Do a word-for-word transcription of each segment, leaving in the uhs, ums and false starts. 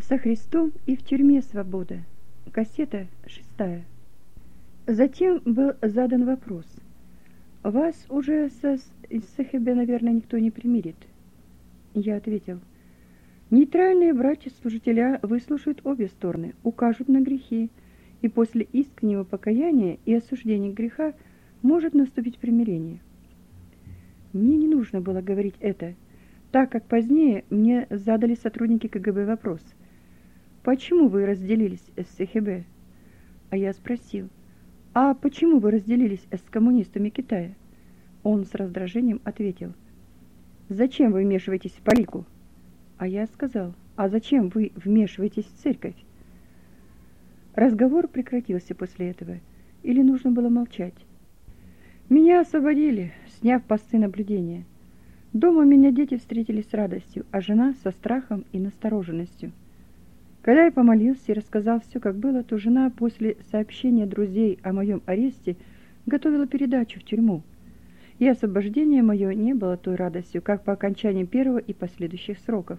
Со Христом и в тюрьме свобода. Кассета шестая. Затем был задан вопрос. Вас уже со СХБ, наверное, никто не примирит. Я ответил. Нейтральные братья-служителя выслушают обе стороны, укажут на грехи, и после искреннего покаяния и осуждения греха может наступить примирение. Мне не нужно было говорить это, так как позднее мне задали сотрудники КГБ вопрос. Почему вы разделились с СХБ? А я спросил, а почему вы разделились с коммунистами Китая? Он с раздражением ответил, зачем вы вмешиваетесь в политику? А я сказал, а зачем вы вмешиваетесь в церковь? Разговор прекратился после этого, или нужно было молчать? Меня освободили, сняв посты наблюдения. Дома меня дети встретили с радостью, а жена со страхом и настороженностью. Когда я помолился и рассказал все, как было, то жена после сообщения друзей о моем аресте готовила передачу в тюрьму. И освобождение мое не было той радостью, как по окончании первого и последующих сроков.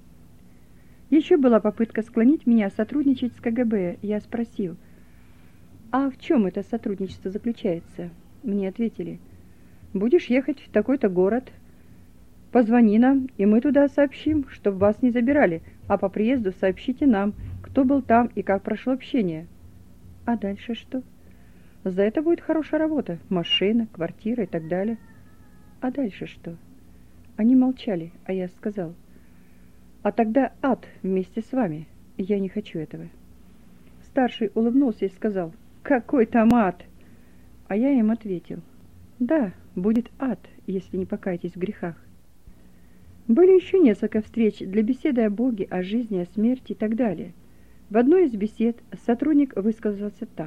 Еще была попытка склонить меня сотрудничать с КГБ. Я спросил, а в чем это сотрудничество заключается? Мне ответили, будешь ехать в такой-то город, позвони нам, и мы туда сообщим, чтобы вас не забирали, а по приезду сообщите нам, кто был там и как прошло общение. А дальше что? За это будет хорошая работа, машина, квартира и так далее. А дальше что? Они молчали, а я сказал, а тогда ад вместе с вами. Я не хочу этого. Старший улыбнулся и сказал, какой там ад? А я им ответил, да, будет ад, если не покаетесь в грехах. Были еще несколько встреч для беседы о Боге, о жизни, о смерти и так далее. В одной из бесед сотрудник высказался так.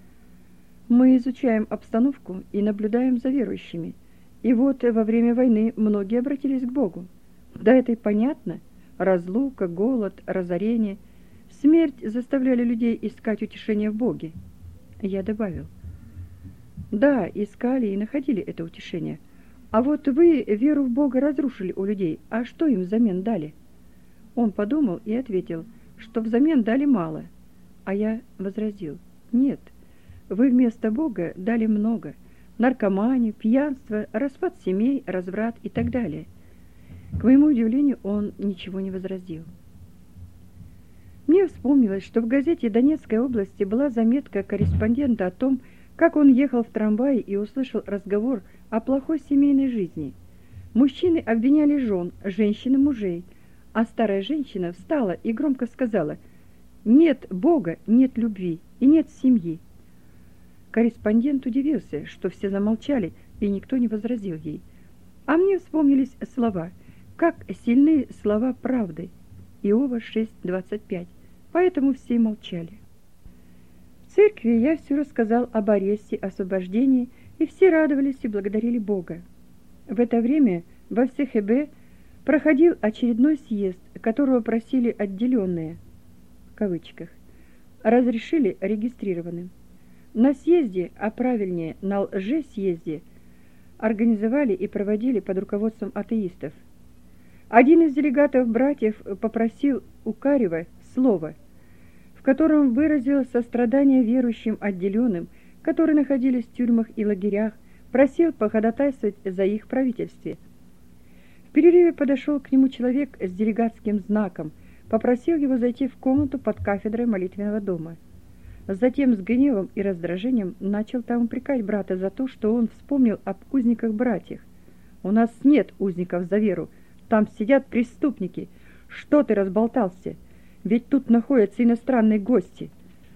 Мы изучаем обстановку и наблюдаем за верующими. И вот во время войны многие обратились к Богу. Да это и понятно. Разлука, голод, разорение, смерть заставляли людей искать утешение в Боге. Я добавил. Да, искали и находили это утешение. А вот вы веру в Бога разрушили у людей, а что им взамен дали? Он подумал и ответил, что взамен дали мало. А я возразил, нет, вы вместо Бога дали много. Наркоманию, пьянство, распад семей, разврат и так далее. К моему удивлению, он ничего не возразил. Мне вспомнилось, что в газете Донецкой области была заметка корреспондента о том, как он ехал в трамвае и услышал разговор о плохой семейной жизни. Мужчины обвиняли жен, женщины мужей, а старая женщина встала и громко сказала: «Нет Бога, нет любви и нет семьи». Корреспондент удивился, что все замолчали, и никто не возразил ей. А мне вспомнились слова, как сильны слова правды. Иова шесть двадцать пять. Поэтому все молчали. В церкви я все рассказал об аресте, освобождении, и все радовались и благодарили Бога. В это время во СХБ проходил очередной съезд, которого просили отделенные, в кавычках, разрешили регистрированным. На съезде, а правильнее на лжесъезде, организовали и проводили под руководством атеистов. Один из делегатов братьев попросил у Карева слово, в котором выразил сострадание верующим отделенным, которые находились в тюрьмах и лагерях, просил походатайствовать за их правительстве. В перерыве подошел к нему человек с делегатским знаком, попросил его зайти в комнату под кафедрой молитвенного дома. Затем с гневом и раздражением начал там упрекать брата за то, что он вспомнил об узниках-братьях. «У нас нет узников за веру, там сидят преступники. Что ты разболтался? Ведь тут находятся иностранные гости».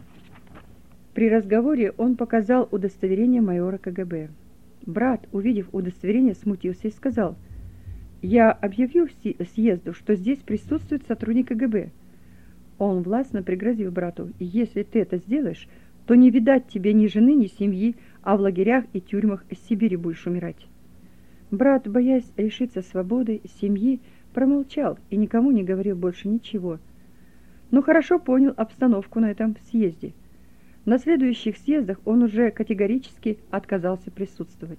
При разговоре он показал удостоверение майора КГБ. Брат, увидев удостоверение, смутился и сказал: «Я объявил съезду, что здесь присутствует сотрудник КГБ». Он властно пригрозил брату: «Если ты это сделаешь, то не видать тебе ни жены, ни семьи, а в лагерях и тюрьмах Сибири будешь умирать». Брат, боясь лишиться свободы, семьи, промолчал и никому не говорил больше ничего, но хорошо понял обстановку на этом съезде. На следующих съездах он уже категорически отказался присутствовать.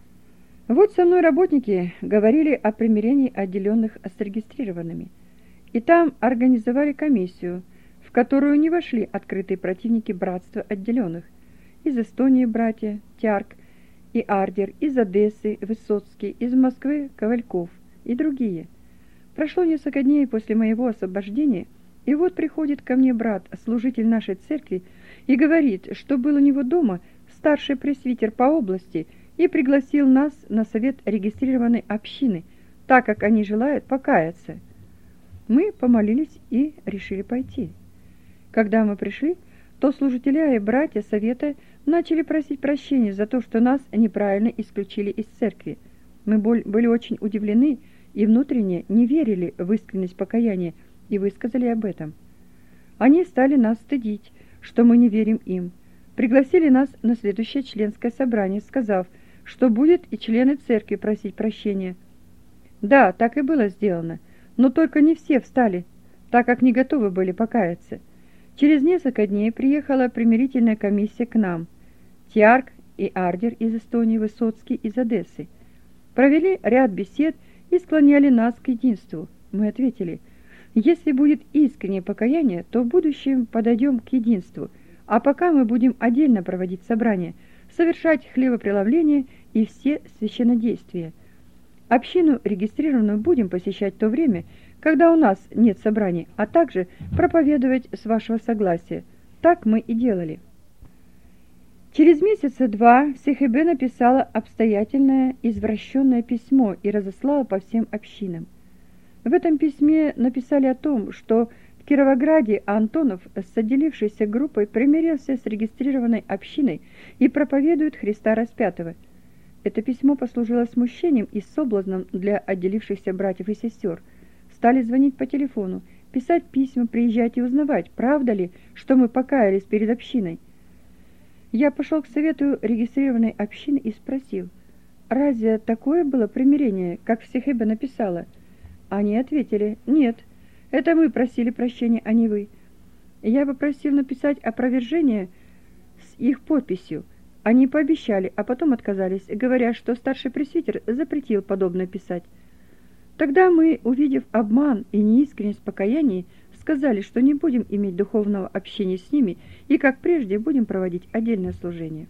Вот со мной работники говорили о примирении отделенных с регистрированными. и там организовали комиссию, в которую не вошли открытые противники братства отделенных. Из Эстонии братья Тярк и Ардер, из Одессы Высоцкий, из Москвы Ковальков и другие. Прошло несколько дней после моего освобождения, и вот приходит ко мне брат, служитель нашей церкви, и говорит, что был у него дома старший пресвитер по области и пригласил нас на совет регистрированной общины, так как они желают покаяться. Мы помолились и решили пойти. Когда мы пришли, то служителя и братья совета начали просить прощения за то, что нас неправильно исключили из церкви. Мы были очень удивлены и внутренне не верили в искренность покаяния и высказали об этом. Они стали нас стыдить, что мы не верим им. Пригласили нас на следующее членское собрание, сказав, что будет и члены церкви просить прощения. Да, так и было сделано, но только не все встали, так как не готовы были покаяться. Через несколько дней приехала примирительная комиссия к нам. Тярк и Ардер из Эстонии, Высоцкий из Одессы. Провели ряд бесед и склоняли нас к единству. Мы ответили, если будет искреннее покаяние, то в будущем подойдем к единству, а пока мы будем отдельно проводить собрания, совершать хлебопреломление и все священнодействия. Общину регистрированную будем посещать в то время, когда у нас нет собраний, а также проповедовать с вашего согласия. Так мы и делали. Через месяца два Сехебе написала обстоятельное, извращенное письмо и разослала по всем общинам. В этом письме написали о том, что в Кировограде Антонов с отделившейся группой примирился с регистрированной общиной и проповедует Христа распятого. Это письмо послужило смущением и соблазном для отделившихся братьев и сестер. Стали звонить по телефону, писать письма, приезжать и узнавать, правда ли, что мы покаялись перед общиной. Я пошел к совету регистрированной общины и спросил, разве такое было примирение, как Сехебе написала? Они ответили, нет, это мы просили прощения, а не вы. Я попросил написать опровержение с их подписью. Они пообещали, а потом отказались, говоря, что старший пресвитер запретил подобное писать. Тогда мы, увидев обман и неискренность покаяния, сказали, что не будем иметь духовного общения с ними и, как прежде, будем проводить отдельное служение.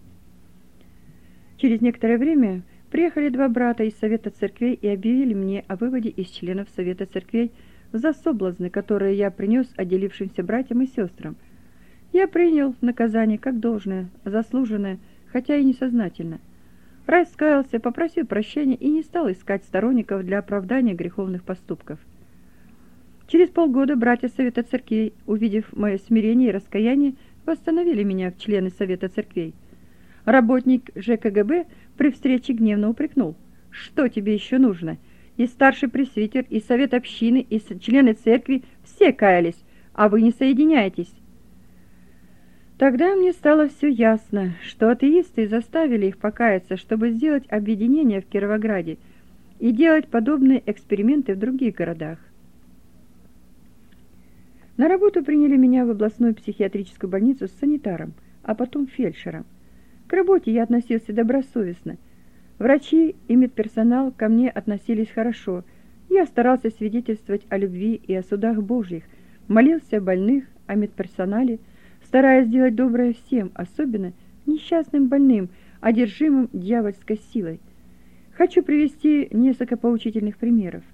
Через некоторое время приехали два брата из Совета Церквей и объявили мне о выводе из членов Совета Церквей за соблазны, которые я принес отделившимся братьям и сестрам. Я принял наказание как должное, заслуженное, хотя и несознательно. Раскаялся, попросил прощения и не стал искать сторонников для оправдания греховных поступков. Через полгода братья Совета Церквей, увидев мое смирение и раскаяние, восстановили меня в члены Совета Церквей. Работник ЖКГБ при встрече гневно упрекнул. «Что тебе еще нужно? И старший пресвитер, и совет общины, и члены церкви все каялись, а вы не соединяетесь». Тогда мне стало все ясно, что атеисты заставили их покаяться, чтобы сделать объединение в Кировограде и делать подобные эксперименты в других городах. На работу приняли меня в областную психиатрическую больницу с санитаром, а потом фельдшером. К работе я относился добросовестно. Врачи и медперсонал ко мне относились хорошо. Я старался свидетельствовать о любви и о судах Божьих, молился о больных, о медперсонале, стараясь сделать доброе всем, особенно несчастным больным, одержимым дьявольской силой. Хочу привести несколько поучительных примеров.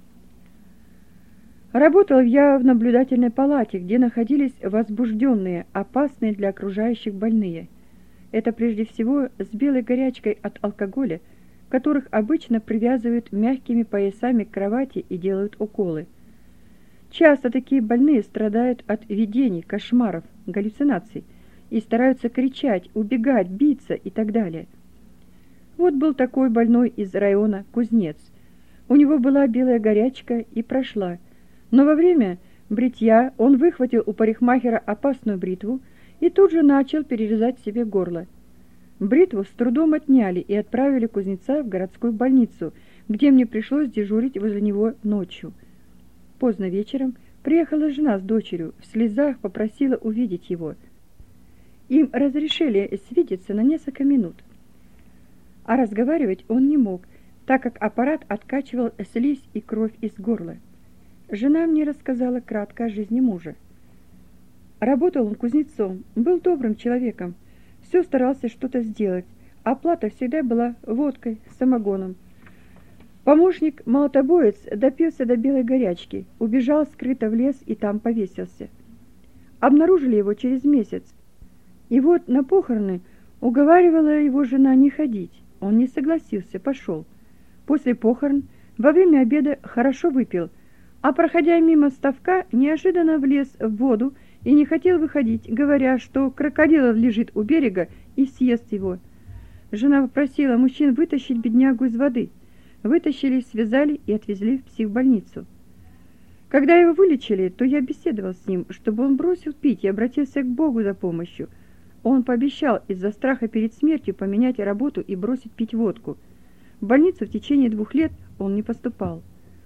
Работал я в наблюдательной палате, где находились возбужденные, опасные для окружающих больные. Это прежде всего с белой горячкой от алкоголя, которых обычно привязывают мягкими поясами к кровати и делают уколы. Часто такие больные страдают от видений, кошмаров, галлюцинаций и стараются кричать, убегать, биться и так далее. Вот был такой больной из района Кузнец. У него была белая горячка и прошла, но во время бритья он выхватил у парикмахера опасную бритву и тут же начал перерезать себе горло. Бритву с трудом отняли и отправили кузнеца в городскую больницу, где мне пришлось дежурить возле него ночью. Поздно вечером приехала жена с дочерью, в слезах попросила увидеть его. Им разрешили свидеться на несколько минут. А разговаривать он не мог, так как аппарат откачивал слизь и кровь из горла. Жена мне рассказала кратко о жизни мужа. Работал он кузнецом, был добрым человеком, все старался что-то сделать, оплата всегда была водкой, самогоном. Помощник молотобоец допился до белой горячки, убежал скрыто в лес и там повесился. Обнаружили его через месяц. И вот на похороны уговаривала его жена не ходить. Он не согласился, пошел. После похорон во время обеда хорошо выпил, а проходя мимо ставка, неожиданно влез в воду и не хотел выходить, говоря, что крокодил лежит у берега и съест его. Жена попросила мужчин вытащить беднягу из воды. Вытащили, связали и отвезли в психбольницу. Когда его вылечили, то я беседовал с ним, чтобы он бросил пить и обратился к Богу за помощью. Он пообещал из-за страха перед смертью поменять работу и бросить пить водку. В больницу в течение двух лет он не поступал.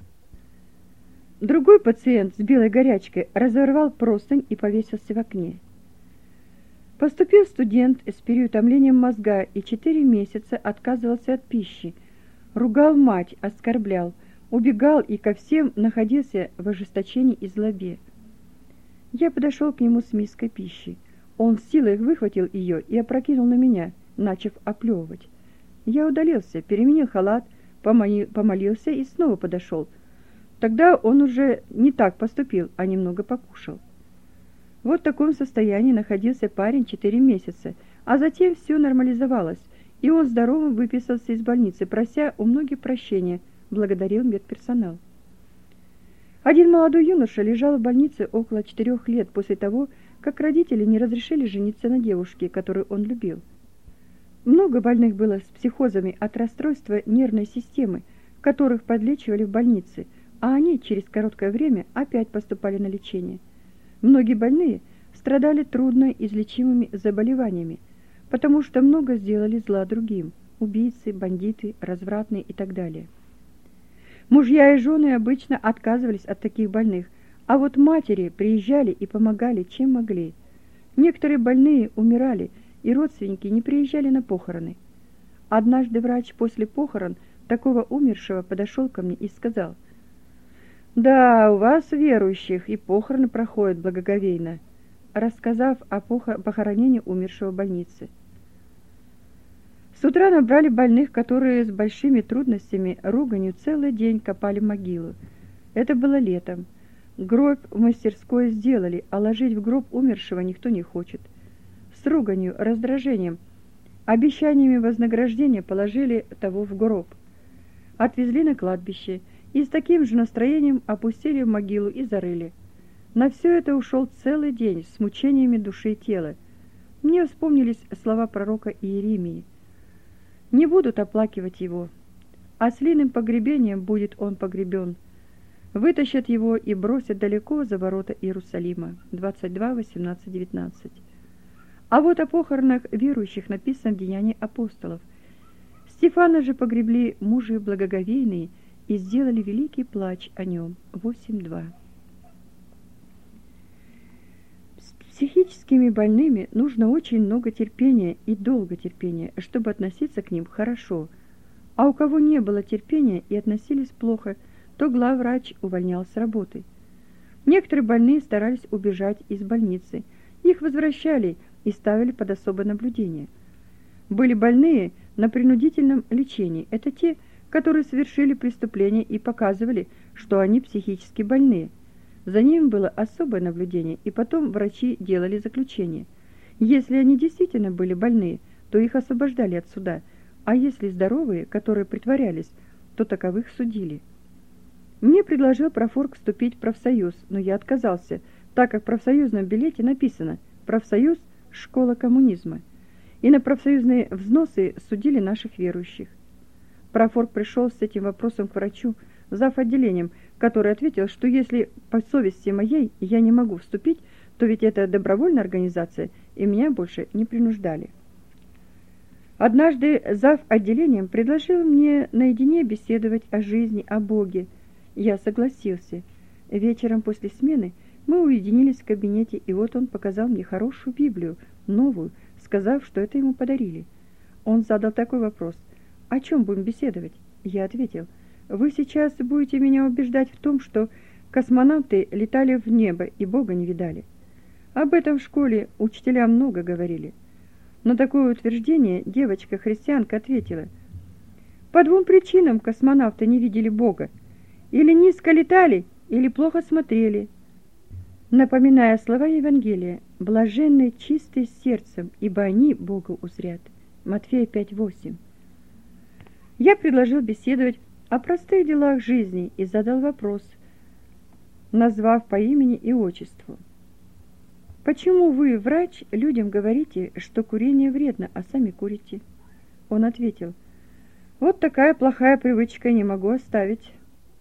Другой пациент с белой горячкой разорвал простынь и повесился в окне. Поступил студент с переутомлением мозга и четыре месяца отказывался от пищи, ругал мать, оскорблял, убегал и ко всем находился в ожесточении и злобе. Я подошел к нему с миской пищи. Он с силой выхватил ее и опрокинул на меня, начав оплевывать. Я удалился, переменил халат, помолился и снова подошел. Тогда он уже не так поступил, а немного покушал. Вот в таком состоянии находился парень четыре месяца, а затем все нормализовалось, и он здоровым выписался из больницы, прося у многих прощения, благодарил медперсонал. Один молодой юноша лежал в больнице около четырех лет после того, как родители не разрешили жениться на девушке, которую он любил. Много больных было с психозами от расстройства нервной системы, которых подлечивали в больнице, а они через короткое время опять поступали на лечение. Многие больные страдали трудно излечимыми заболеваниями, потому что много сделали зла другим – убийцы, бандиты, развратные и так далее. Мужья и жены обычно отказывались от таких больных, а вот матери приезжали и помогали, чем могли. Некоторые больные умирали, и родственники не приезжали на похороны. Однажды врач после похорон такого умершего подошел ко мне и сказал: «Да, у вас, верующих, и похороны проходят благоговейно», рассказав о похоронении умершего в больнице. С утра набрали больных, которые с большими трудностями, руганью целый день копали могилу. Это было летом. Гроб в мастерской сделали, а ложить в гроб умершего никто не хочет. С руганью, раздражением, обещаниями вознаграждения положили того в гроб. Отвезли на кладбище и с таким же настроением опустили в могилу и зарыли. На все это ушел целый день с мучениями души и тела. Мне вспомнились слова пророка Иеремии: «Не будут оплакивать его, ослиным погребением будет он погребен. Вытащат его и бросят далеко за ворота Иерусалима». двадцать два, восемнадцать, девятнадцать. А вот о похоронах верующих написано в Деянии апостолов. Стефана же погребли мужи благоговейные и сделали великий плач о нем. восемь два. С психическими больными нужно очень много терпения и долготерпения, чтобы относиться к ним хорошо. А у кого не было терпения и относились плохо, то главврач увольнял с работы. Некоторые больные старались убежать из больницы. Их возвращали и ставили под особое наблюдение. Были больные на принудительном лечении. Это те, которые совершили преступление и показывали, что они психически больные. За ними было особое наблюдение, и потом врачи делали заключение. Если они действительно были больные, то их освобождали от суда, а если здоровые, которые притворялись, то таковых судили. Мне предложил профорг вступить в профсоюз, но я отказался, так как в профсоюзном билете написано «Профсоюз – школа коммунизма», и на профсоюзные взносы судили наших верующих. Профорг пришел с этим вопросом к врачу, зав. Отделением, который ответил, что если по совести моей я не могу вступить, то ведь это добровольная организация, и меня больше не принуждали. Однажды зав. Отделением предложил мне наедине беседовать о жизни, о Боге. Я согласился. Вечером после смены мы уединились в кабинете, и вот он показал мне хорошую Библию, новую, сказав, что это ему подарили. Он задал такой вопрос: «О чем будем беседовать?» Я ответил: «Вы сейчас будете меня убеждать в том, что Космонавты летали в небо и Бога не видали. Об этом в школе учителя много говорили. На такое утверждение девочка-христианка ответила: по двум причинам космонавты не видели Бога. Или низко летали, или плохо смотрели. Напоминая слова Евангелия: блаженны чистые сердцем, ибо они Бога узрят. Матфея пять восемь. Я предложил беседовать о простых делах жизни и задал вопрос, назвав по имени и отчеству: почему вы, врач, людям говорите, что курение вредно, а сами курите? Он ответил: вот такая плохая привычка, не могу оставить.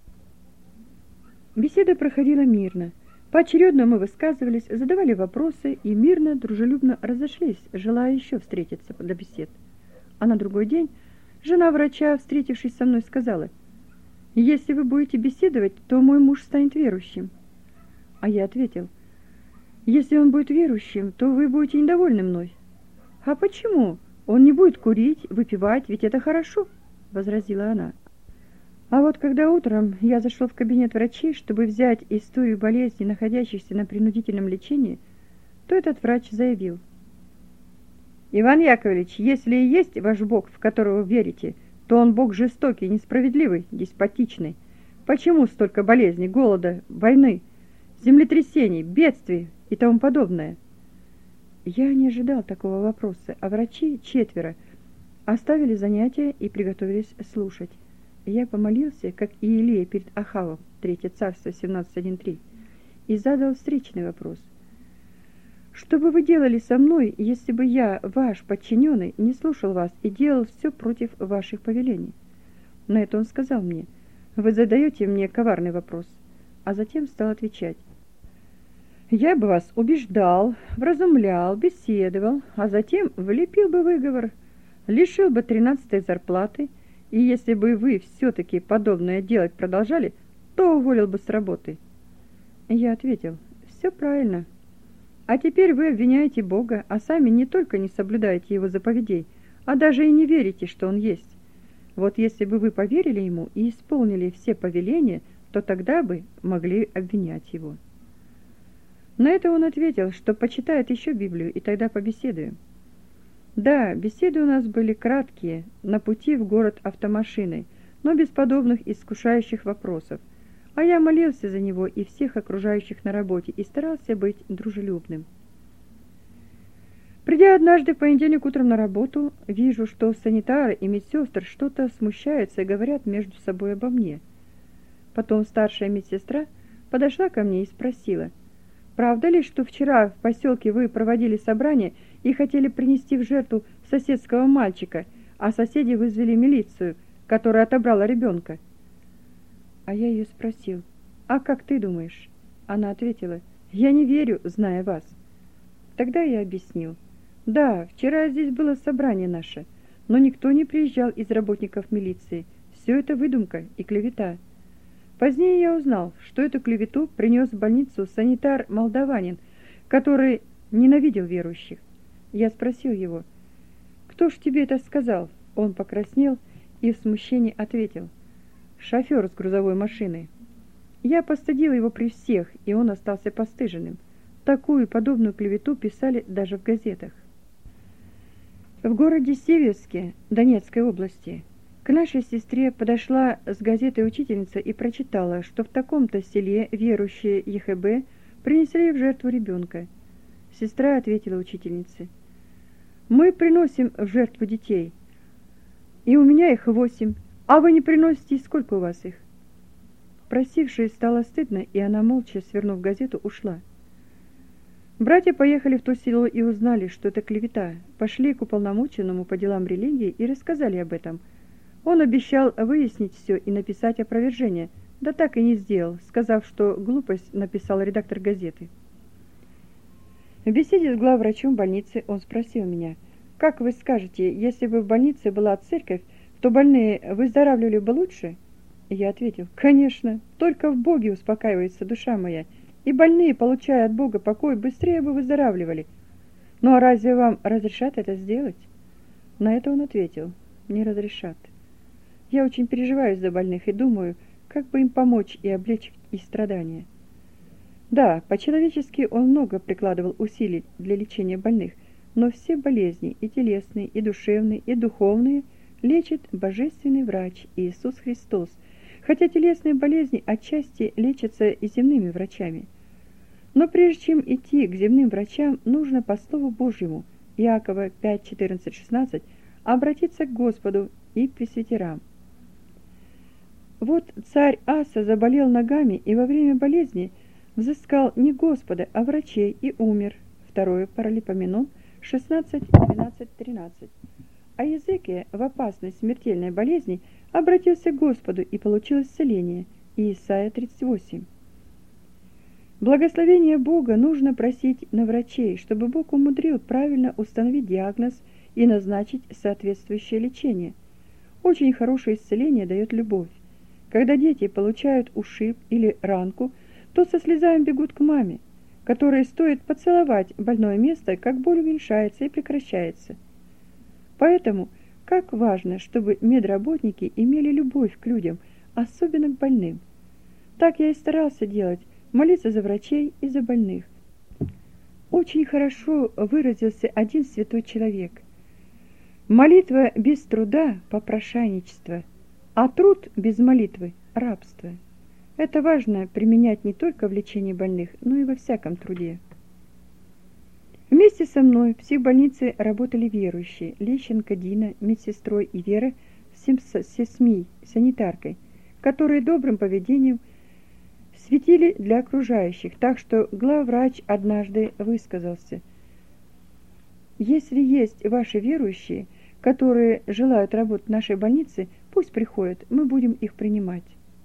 Беседа проходила мирно. Поочередно мы высказывались, задавали вопросы и мирно, дружелюбно разошлись, желая еще встретиться для бесед. А на другой день жена врача, встретившись со мной, сказала: если вы будете беседовать, то мой муж станет верующим. А я ответил: если он будет верующим, то вы будете недовольны мной. А почему? Он не будет курить, выпивать, ведь это хорошо, возразила она. А вот когда утром я зашел в кабинет врачей, чтобы взять историю болезней, находящихся на принудительном лечении, то этот врач заявил: Иван Яковлевич, если и есть ваш Бог, в которого вы верите, то он Бог жестокий, несправедливый, деспотичный. Почему столько болезней, голода, войны, землетрясений, бедствий и тому подобное? Я не ожидал такого вопроса, а врачи, четверо, оставили занятия и приготовились слушать. Я помолился, как Иелия перед Ахавом, Третье царство семнадцать один три, и задал встречный вопрос: что бы вы делали со мной, если бы я, ваш подчиненный, не слушал вас и делал все против ваших повелений? На это он сказал мне: вы задаете мне коварный вопрос, а затем стал отвечать: я бы вас убеждал, вразумлял, беседовал, а затем влепил бы выговор, лишил бы тринадцатой зарплаты, и если бы вы все-таки подобное делать продолжали, то уволил бы с работы. Я ответил: все правильно. А теперь вы обвиняете Бога, а сами не только не соблюдаете Его заповедей, а даже и не верите, что Он есть. Вот если бы вы поверили Ему и исполнили все повеления, то тогда бы могли обвинять Его. На это он ответил, что почитает еще Библию, и тогда побеседуем. Да, беседы у нас были краткие, на пути в город автомашиной, но без подобных искушающих вопросов. А я молился за него и всех окружающих на работе и старался быть дружелюбным. Придя однажды в понедельник утром на работу, вижу, что санитары и медсестры что-то смущаются и говорят между собой обо мне. Потом старшая медсестра подошла ко мне и спросила: правда ли, что вчера в поселке вы проводили собрание и хотели принести в жертву соседского мальчика, а соседи вызвали милицию, которая отобрала ребенка? А я ее спросил: а как ты думаешь? Она ответила: я не верю, зная вас. Тогда я объяснил: да, вчера здесь было собрание наше, но никто не приезжал из работников милиции. Все это выдумка и клевета. Позднее я узнал, что эту клевету принес в больницу санитар-молдаванин, который ненавидел верующих. Я спросил его: кто ж тебе это сказал? Он покраснел и в смущении ответил: шофер с грузовой машины. Я постыдил его при всех, и он остался постыженным. Такую и подобную клевету писали даже в газетах. В городе Северске, Донецкой области, к нашей сестре подошла с газетой учительница и прочитала, что в таком-то селе верующие ЕХБ принесли в жертву ребенка. Сестра ответила учительнице: мы приносим в жертву детей, и у меня их восемь, а вы не приносите, и сколько у вас их? Просившей стало стыдно, и она, молча свернув газету, ушла. Братья поехали в то село и узнали, что это клевета. Пошли к уполномоченному по делам религии и рассказали об этом. Он обещал выяснить все и написать опровержение, да так и не сделал, сказав, что глупость написал редактор газеты. В беседе с главврачом больницы он спросил меня: как вы скажете, если бы в больнице была церковь, то больные выздоравливали бы лучше? Я ответил: конечно, только в Боге успокаивается душа моя, и больные, получая от Бога покой, быстрее бы выздоравливали. Ну а разве вам разрешат это сделать? На это он ответил: не разрешат. Я очень переживаю за больных и думаю, как бы им помочь и облегчить их страдания. Да, по-человечески он много прикладывал усилий для лечения больных, но все болезни, и телесные, и душевные, и духовные, лечит божественный врач Иисус Христос, хотя телесные болезни отчасти лечатся и земными врачами. Но прежде чем идти к земным врачам, нужно по Слову Божьему, Иакова пять, четырнадцать, шестнадцать, обратиться к Господу и к пресвитерам. Вот царь Аса заболел ногами и во время болезни взыскал не Господа, а врачей и умер. Второе Паралипоменон шестнадцать, двенадцать, тринадцать. А Иезекия в опасной смертельной болезни обратился к Господу и получил исцеление. Исайя тридцать восемь. Благословение Бога нужно просить на врачей, чтобы Бог умудрил правильно установить диагноз и назначить соответствующее лечение. Очень хорошее исцеление дает любовь. Когда дети получают ушиб или ранку, то со слезами бегут к маме, которой стоит поцеловать больное место, как боль уменьшается и прекращается. Поэтому как важно, чтобы медработники имели любовь к людям, особенно к больным. Так я и старался делать, молиться за врачей и за больных. Очень хорошо выразился один святой человек. Молитва без труда – попрошайничество, а труд без молитвы – рабство. Это важно применять не только в лечении больных, но и во всяком труде. Вместе со мной в психбольнице работали верующие: Лещенко Дина, медсестрой, и Вера Сесмий, санитаркой, которые добрым поведением светили для окружающих, так что главврач однажды высказался: «Если есть ваши верующие, которые желают работать в нашей больнице, пусть приходят, мы будем их принимать».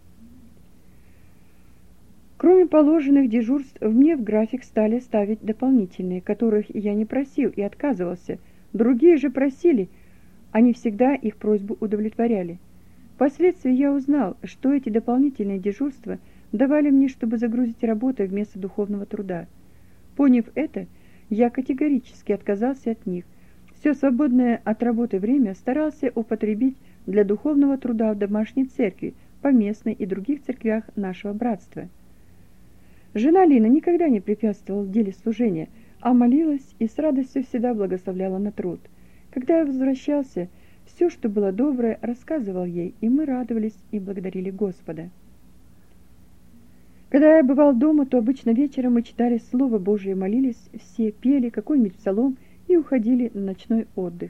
Кроме положенных дежурств, мне в график стали ставить дополнительные, которых я не просил и отказывался. Другие же просили, они всегда их просьбу удовлетворяли. Впоследствии я узнал, что эти дополнительные дежурства давали мне, чтобы загрузить работой вместо духовного труда. Поняв это, я категорически отказался от них. Все свободное от работы время старался употребить для духовного труда в домашней церкви, поместной и других церквях нашего братства. Жена Лина никогда не препятствовала в деле служения, а молилась и с радостью всегда благословляла на труд. Когда я возвращался, все, что было доброе, рассказывал ей, и мы радовались и благодарили Господа. Когда я бывал дома, то обычно вечером мы читали Слово Божие, молились, все пели какой-нибудь псалом и уходили на ночной отдых.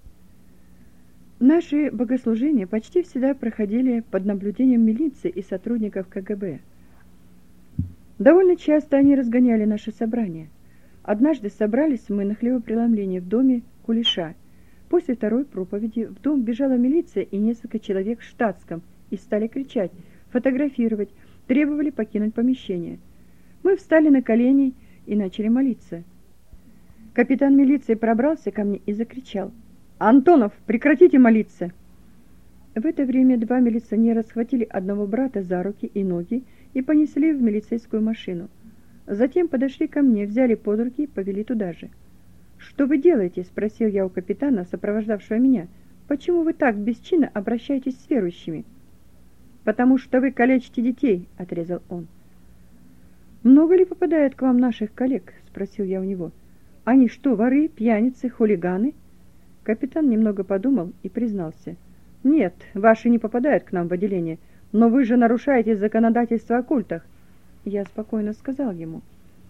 Наши богослужения почти всегда проходили под наблюдением милиции и сотрудников ка гэ бэ. Довольно часто они разгоняли наши собрания. Однажды собрались мы на хлебопреломлении в доме Кулеша. После второй проповеди в дом бежала милиция и несколько человек в штатском и стали кричать, фотографировать, требовали покинуть помещение. Мы встали на колени и начали молиться. Капитан милиции пробрался ко мне и закричал: «Антонов, прекратите молиться!» В это время два милиционера схватили одного брата за руки и ноги и понесли в милицейскую машину. Затем подошли ко мне, взяли под руки и повели туда же. «Что вы делаете?» – спросил я у капитана, сопровождавшего меня. «Почему вы так бесчинно обращаетесь с верующими?» «Потому что вы калечите детей», – отрезал он. «Много ли попадает к вам наших коллег?» – спросил я у него. «Они что, воры, пьяницы, хулиганы?» Капитан немного подумал и признался: «Нет, ваши не попадают к нам в отделение, но вы же нарушаете законодательство о культах». Я спокойно сказал ему: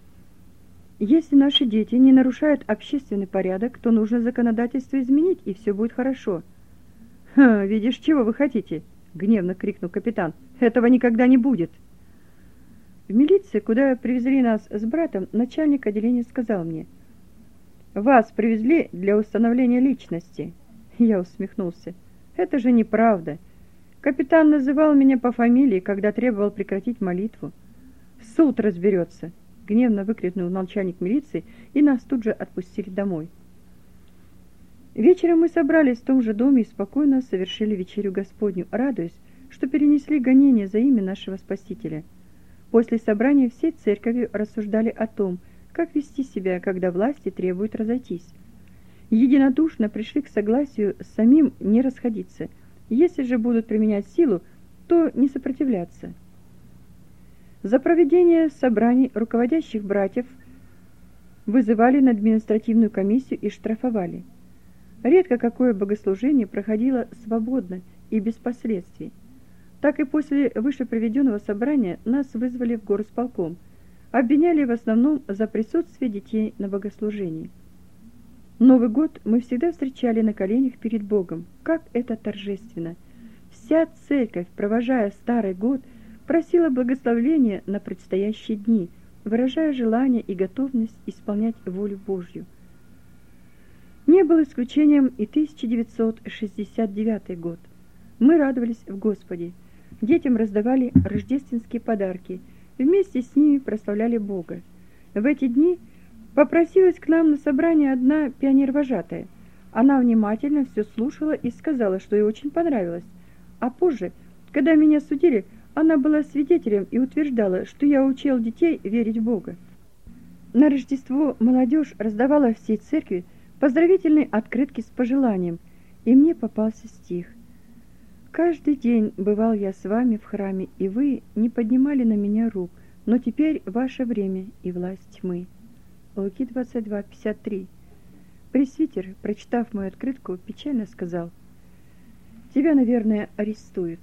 «Если наши дети не нарушают общественный порядок, то нужно законодательство изменить, и все будет хорошо». «Ха, видишь, чего вы хотите?» — гневно крикнул капитан. «Этого никогда не будет». В милиции, куда привезли нас с братом, начальник отделения сказал мне: «Вас привезли для установления личности». Я усмехнулся. «Это же неправда. Капитан называл меня по фамилии, когда требовал прекратить молитву». «Суд разберется», — гневно выкрикнул начальник милиции, и нас тут же отпустили домой. Вечером мы собрались в том же доме и спокойно совершили вечерю Господню, радуясь, что перенесли гонение за имя нашего Спасителя. После собрания всей церковью рассуждали о том, как вести себя, когда власти требуют разойтись. Единодушно пришли к согласию с самим не расходиться. Если же будут применять силу, то не сопротивляться. За проведение собраний руководящих братьев вызывали на административную комиссию и штрафовали. Редко какое богослужение проходило свободно и без последствий. Так и после вышеприведенного собрания нас вызвали в горосполком, обвиняли в основном за присутствие детей на богослужении. Новый год мы всегда встречали на коленях перед Богом. Как это торжественно! Вся церковь, провожая старый год, просила благословения на предстоящие дни, выражая желание и готовность исполнять волю Божью. Не был исключением и тысяча девятьсот шестьдесят девятый год. Мы радовались в Господе. Детям раздавали рождественские подарки, вместе с ними прославляли Бога. В эти дни попросилась к нам на собрание одна пионер-вожатая. Она внимательно все слушала и сказала, что ей очень понравилось. А позже, когда меня судили, она была свидетелем и утверждала, что я учил детей верить в Бога. На Рождество молодежь раздавала всей церкви поздравительные открытки с пожеланием, и мне попался стих. «Каждый день бывал я с вами в храме, и вы не поднимали на меня рук, но теперь ваше время и власть тьмы». Луки двадцать два пятьдесят три. Пресвитер, прочитав мою открытку, печально сказал: «Тебя, наверное, арестуют».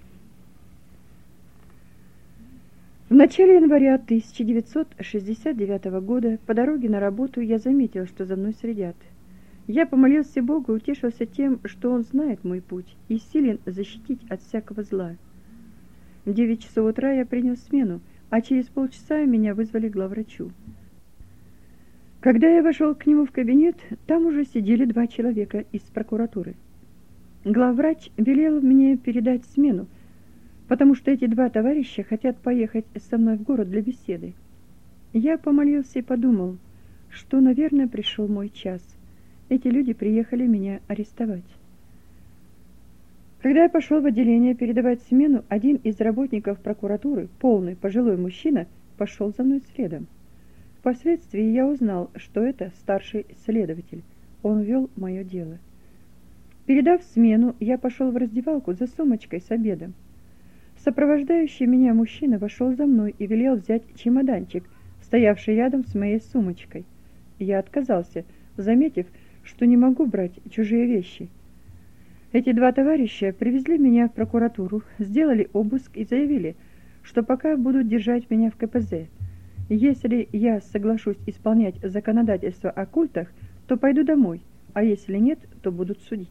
В начале января тысяча девятьсот шестьдесят девятого года по дороге на работу я заметил, что за мной следят. Я помолился Богу и утешился тем, что Он знает мой путь и силен защитить от всякого зла. В девять часов утра я принял смену, а через полчаса меня вызвали к главврачу. Когда я вошел к нему в кабинет, там уже сидели два человека из прокуратуры. Главврач велел мне передать смену, потому что эти два товарища хотят поехать со мной в город для беседы. Я помолился и подумал, что, наверное, пришел мой час. Эти люди приехали меня арестовать. Когда я пошел в отделение передавать смену, один из работников прокуратуры, полный пожилой мужчина, пошел за мной следом. Впоследствии я узнал, что это старший следователь. Он вел мое дело. Передав смену, я пошел в раздевалку за сумочкой с обедом. Сопровождающий меня мужчина вошел за мной и велел взять чемоданчик, стоявший рядом с моей сумочкой. Я отказался, заметив, что не могу брать чужие вещи. Эти два товарища привезли меня в прокуратуру, сделали обыск и заявили, что пока будут держать меня в ка пэ зэ. Если я соглашусь исполнять законодательство о культах, то пойду домой, а если нет, то будут судить.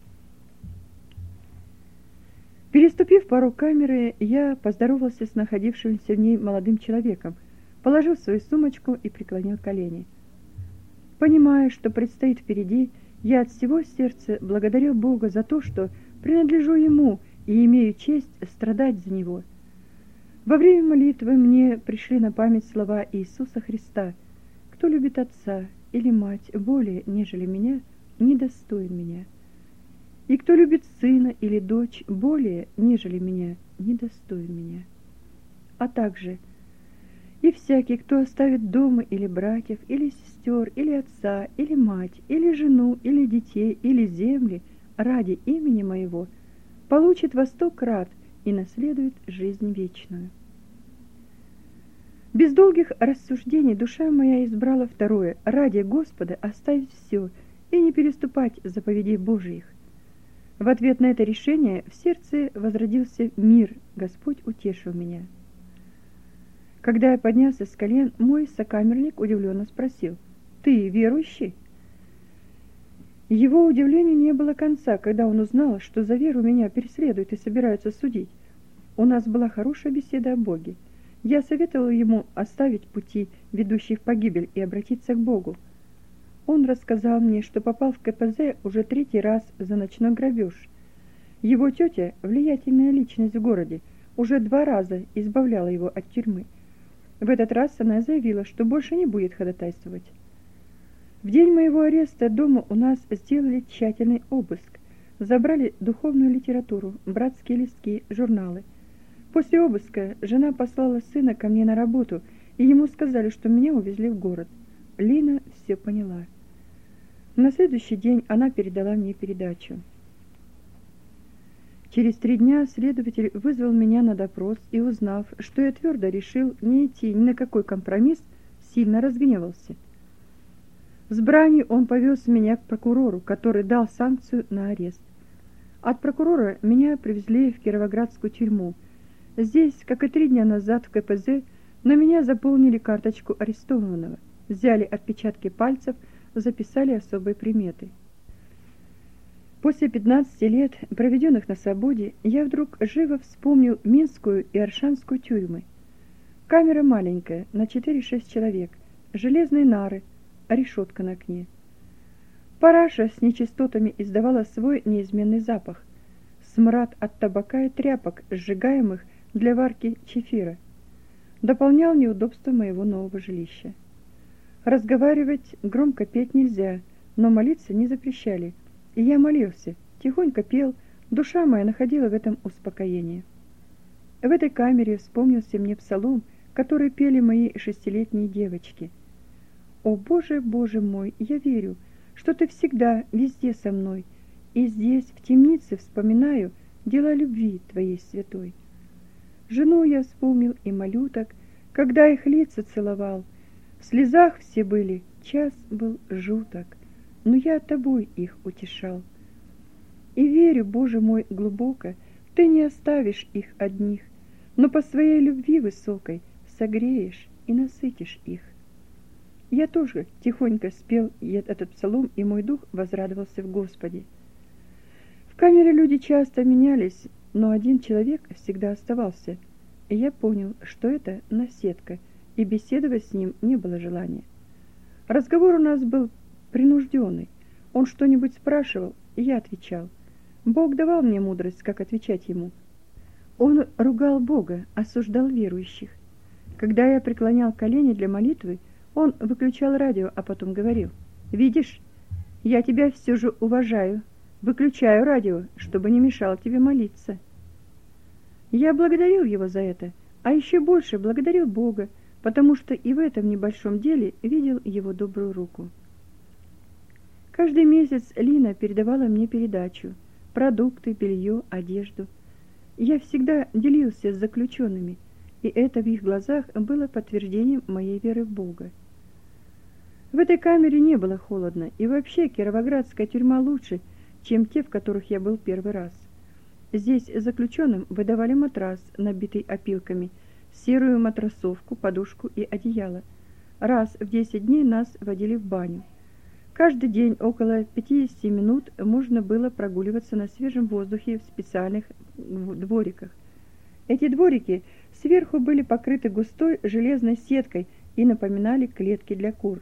Переступив порог камеры, я поздоровался с находившимся в ней молодым человеком, положил свою сумочку и преклонил колени. Понимая, что предстоит впереди, я от всего сердца благодарил Бога за то, что принадлежу Ему и имею честь страдать за Него. Во время молитвы мне пришли на память слова Иисуса Христа: «Кто любит отца или мать более, нежели меня, недостоин меня. И кто любит сына или дочь более, нежели меня, недостоин меня. А также: и всякий, кто оставит дома или братьев, или сестер, или отца, или мать, или жену, или детей, или земли ради имени моего, получит во сто крат и наследует жизнь вечную». Без долгих рассуждений душа моя избрала второе: ради Господа оставить все и не переступать заповедей Божьих. В ответ на это решение в сердце возродился мир, Господь утешил меня. Когда я поднялся с колен, мой сокамерник удивленно спросил: «Ты верующий?» Его удивлению не было конца, когда он узнал, что за веру меня преследуют и собираются судить. У нас была хорошая беседа о Боге. Я советовал ему оставить пути, ведущие в погибель, и обратиться к Богу. Он рассказал мне, что попал в ка пэ зэ уже третий раз за ночной грабеж. Его тетя, влиятельная личность в городе, уже два раза избавляла его от тюрьмы. В этот раз она заявила, что больше не будет ходатайствовать. В день моего ареста дома у нас сделали тщательный обыск. Забрали духовную литературу, братские листки, журналы. После обыска жена послала сына ко мне на работу, и ему сказали, что меня увезли в город. Лина все поняла. На следующий день она передала мне передачу. Через три дня следователь вызвал меня на допрос и, узнав, что я твердо решил не идти ни на какой компромисс, сильно разгневался. С бранью он повез меня к прокурору, который дал санкцию на арест. От прокурора меня привезли в Кировоградскую тюрьму. Здесь, как и три дня назад в ка пэ зэ, на меня заполнили карточку арестованного, взяли отпечатки пальцев, записали особые приметы. После пятнадцати лет, проведенных на свободе, я вдруг живо вспомнил Минскую и Оршанскую тюрьмы. Камера маленькая, на четыре-шесть человек, железные нары, решетка на окне. Параша с нечистотами издавала свой неизменный запах, смрад от табака и тряпок, сжигаемых для варки чефира, дополнял неудобства моего нового жилища. Разговаривать, громко петь нельзя, но молиться не запрещали. И я молился, тихонько пел, душа моя находила в этом успокоение. В этой камере вспомнился мне псалом, который пели мои шестилетние девочки. «О, Боже, Боже мой, я верю, что Ты всегда, везде со мной, и здесь, в темнице, вспоминаю дела любви Твоей святой». Жену я вспомнил и молю так, когда их лица целовал. В слезах все были, час был жуток, но я тобой их утешал. И верю, Боже мой, глубоко, Ты не оставишь их одних, но по своей любви высокой согреешь и насытишь их. Я тоже тихонько спел этот псалом, и мой дух возрадовался в Господе. В камере люди часто менялись, но один человек всегда оставался, и я понял, что это наседка, и беседовать с ним не было желания. Разговор у нас был принужденный. Он что-нибудь спрашивал, и я отвечал. Бог давал мне мудрость, как отвечать ему. Он ругал Бога, осуждал верующих. Когда я преклонял колени для молитвы, он выключал радио, а потом говорил: «Видишь, я тебя все же уважаю. Выключаю радио, чтобы не мешало тебе молиться». Я благодарил его за это, а еще больше благодарил Бога, потому что и в этом небольшом деле видел его добрую руку. Каждый месяц Лина передавала мне передачу: продукты, белье, одежду. Я всегда делился с заключенными, и это в их глазах было подтверждением моей веры в Бога. В этой камере не было холодно, и вообще Кировоградская тюрьма лучше, чем те, в которых я был первый раз. Здесь заключенным выдавали матрас, набитый опилками, серую матрасовку, подушку и одеяло. Раз в десять дней нас водили в баню. Каждый день около пятидесяти минут можно было прогуливаться на свежем воздухе в специальных двориках. Эти дворики сверху были покрыты густой железной сеткой и напоминали клетки для кур.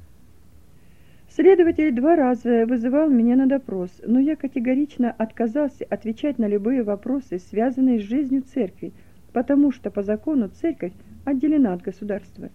Следователь два раза вызывал меня на допрос, но я категорично отказался отвечать на любые вопросы, связанные с жизнью церкви, потому что по закону церковь отделена от государства.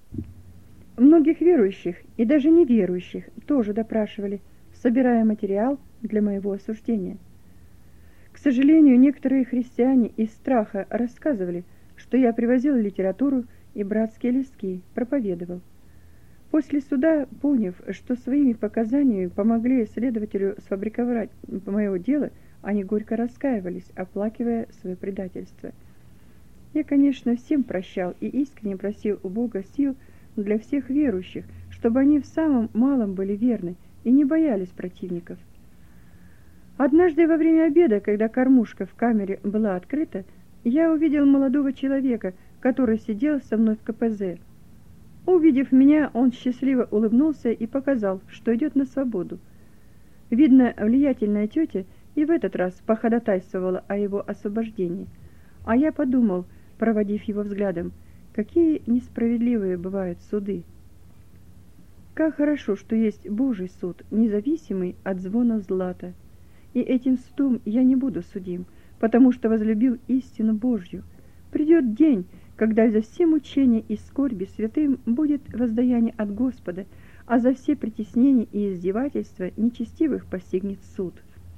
Многих верующих и даже неверующих тоже допрашивали, собирая материал для моего осуждения. К сожалению, некоторые христиане из страха рассказывали, что я привозил литературу и братские листки, проповедовал. После суда, поняв, что своими показаниями помогли следователю сфабриковать мое дело, они горько раскаивались, оплакивая свое предательство. Я, конечно, всем прощал и искренне просил у Бога сил для всех верующих, чтобы они в самом малом были верны и не боялись противников. Однажды во время обеда, когда кормушка в камере была открыта, я увидел молодого человека, который сидел со мной в ка пэ зэ. Увидев меня, он счастливо улыбнулся и показал, что идет на свободу. Видно, влиятельная тетя и в этот раз походатайствовала о его освобождении, а я подумал, проводив его взглядом, какие несправедливые бывают суды. Как хорошо, что есть Божий суд, независимый от звона злата. И этим судом я не буду судим, потому что возлюбил истину Божью. Придет день, когда за все мучения и скорби святым будет воздаяние от Господа, а за все притеснения и издевательства нечестивых постигнет суд.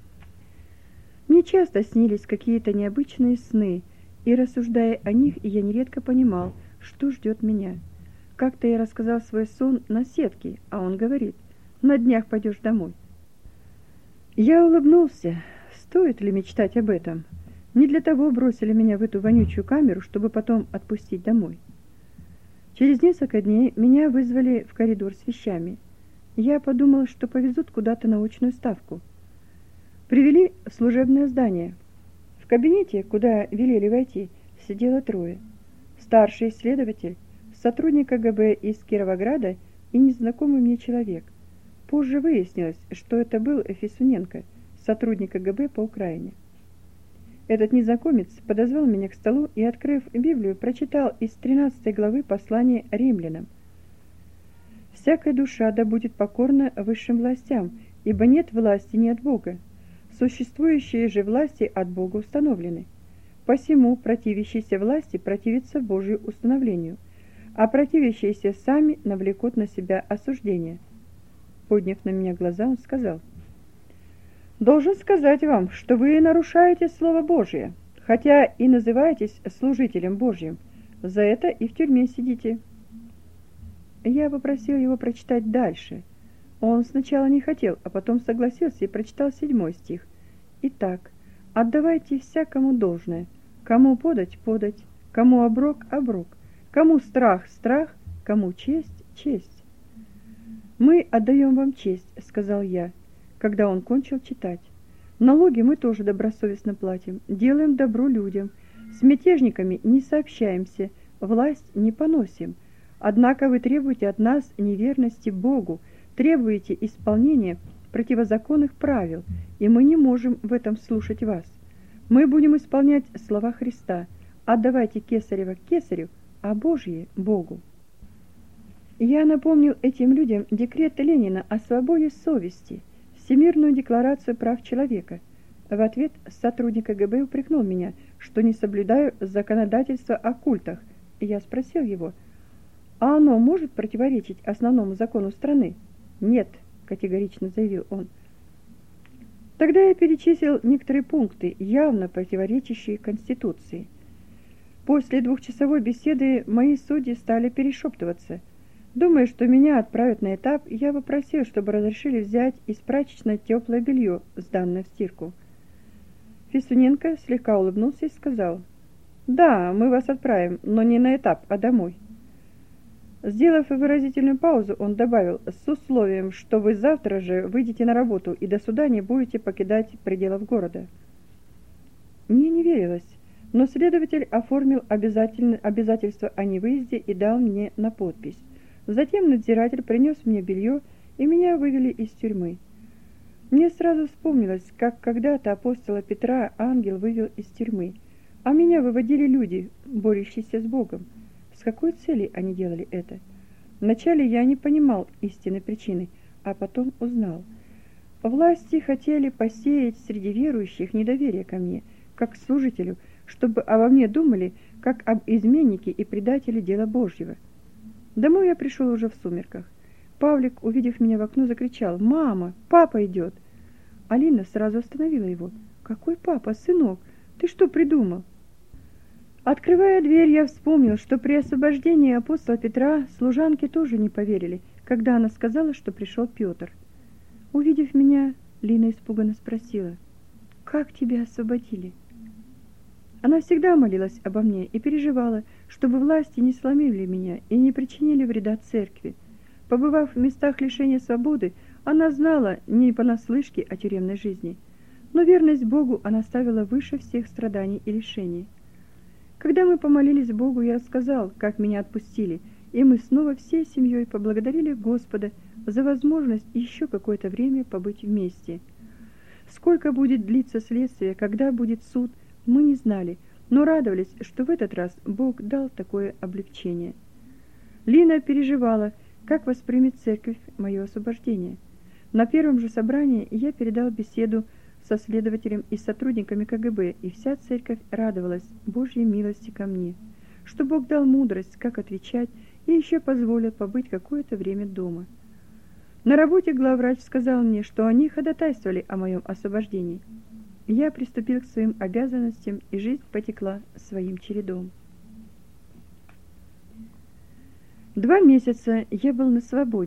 Мне часто снились какие-то необычные сны, и, рассуждая о них, я нередко понимал, что ждет меня. Как-то я рассказал свой сон наседке, а он говорит: «На днях пойдешь домой». Я улыбнулся. Стоит ли мечтать об этом? Не для того бросили меня в эту вонючую камеру, чтобы потом отпустить домой. Через несколько дней меня вызвали в коридор с вещами. Я подумала, что повезут куда-то на очную ставку. Привели в служебное здание. В кабинете, куда велели войти, сидело трое. Старший следователь, сотрудник КГБ из Кировограда и незнакомый мне человек. Позже выяснилось, что это был Фисуненко, сотрудник КГБ по Украине. Этот незнакомец подозвал меня к столу и, открыв Библию, прочитал из тринадцатой главы послания римлянам. «Всякая душа да будет покорна высшим властям, ибо нет власти ни от Бога. Существующие же власти от Бога установлены. Посему противящиеся власти противятся Божию установлению, а противящиеся сами навлекут на себя осуждение». Подняв на меня глаза, он сказал: «Должен сказать вам, что вы нарушаете Слово Божие, хотя и называетесь служителем Божьим. За это и в тюрьме сидите». Я попросил его прочитать дальше. Он сначала не хотел, а потом согласился и прочитал седьмой стих. «Итак, отдавайте всякому должное, кому подать – подать, кому оброк – оброк, кому страх – страх, кому честь – честь». «Мы отдаем вам честь», – сказал я, когда он кончил читать. «Налоги мы тоже добросовестно платим, делаем добро людям, с мятежниками не сообщаемся, власть не поносим. Однако вы требуете от нас неверности Богу, требуете исполнения противозаконных правил, и мы не можем в этом слушать вас. Мы будем исполнять слова Христа: отдавайте Кесарева Кесарю, а Божье Богу». Я напомнил этим людям декрет Ленина о свободе совести, Всемирную декларацию прав человека. В ответ сотрудник КГБ упрекнул меня, что не соблюдаю законодательство о культах. Я спросил его: «А оно может противоречить основному закону страны?» «Нет», — категорично заявил он. Тогда я перечислил некоторые пункты, явно противоречащие Конституции. После двухчасовой беседы мои судьи стали перешептываться. Думая, что меня отправят на этап, я попросил, чтобы разрешили взять из прачечной теплое белье, сданное в стирку. Фисуненко слегка улыбнулся и сказал: «Да, мы вас отправим, но не на этап, а домой». Сделав выразительную паузу, он добавил: «С условием, что вы завтра же выйдете на работу и до суда не будете покидать пределов города». Мне не верилось, но следователь оформил обязательство о невыезде и дал мне на подпись. Затем надзиратель принес мне белье, и меня вывели из тюрьмы. Мне сразу вспомнилось, как когда-то апостола Петра ангел вывел из тюрьмы, а меня выводили люди, борющиеся с Богом. С какой целью они делали это? Вначале я не понимал истинной причины, а потом узнал. Власти хотели посеять среди верующих недоверие ко мне, как к служителю, чтобы обо мне думали, как об изменнике и предателе дела Божьего. Домой я пришел уже в сумерках. Павлик, увидев меня в окно, закричал: «Мама, папа идет!» Алина сразу остановила его. «Какой папа, сынок? Ты что придумал?» Открывая дверь, я вспомнил, что при освобождении апостола Петра служанки тоже не поверили, когда она сказала, что пришел Петр. Увидев меня, Лина испуганно спросила: «Как тебя освободили?» Она всегда молилась обо мне и переживала, чтобы власти не сломили меня и не причинили вреда церкви. Побывав в местах лишения свободы, она знала не понаслышке о тюремной жизни, но верность Богу она ставила выше всех страданий и лишений. Когда мы помолились Богу, я рассказал, как меня отпустили, и мы снова всей семьей поблагодарили Господа за возможность еще какое-то время побыть вместе. Сколько будет длиться следствие, когда будет суд, мы не знали, но радовались, что в этот раз Бог дал такое облегчение. Лина переживала, как воспримет церковь мое освобождение. На первом же собрании я передал беседу со следователем и сотрудниками КГБ, и вся церковь радовалась Божьей милости ко мне, что Бог дал мудрость, как отвечать, и еще позволил побыть какое-то время дома. На работе главврач сказал мне, что они ходатайствовали о моем освобождении. Я приступил к своим обязанностям, и жизнь потекла своим чередом. Два месяца я был на свободе,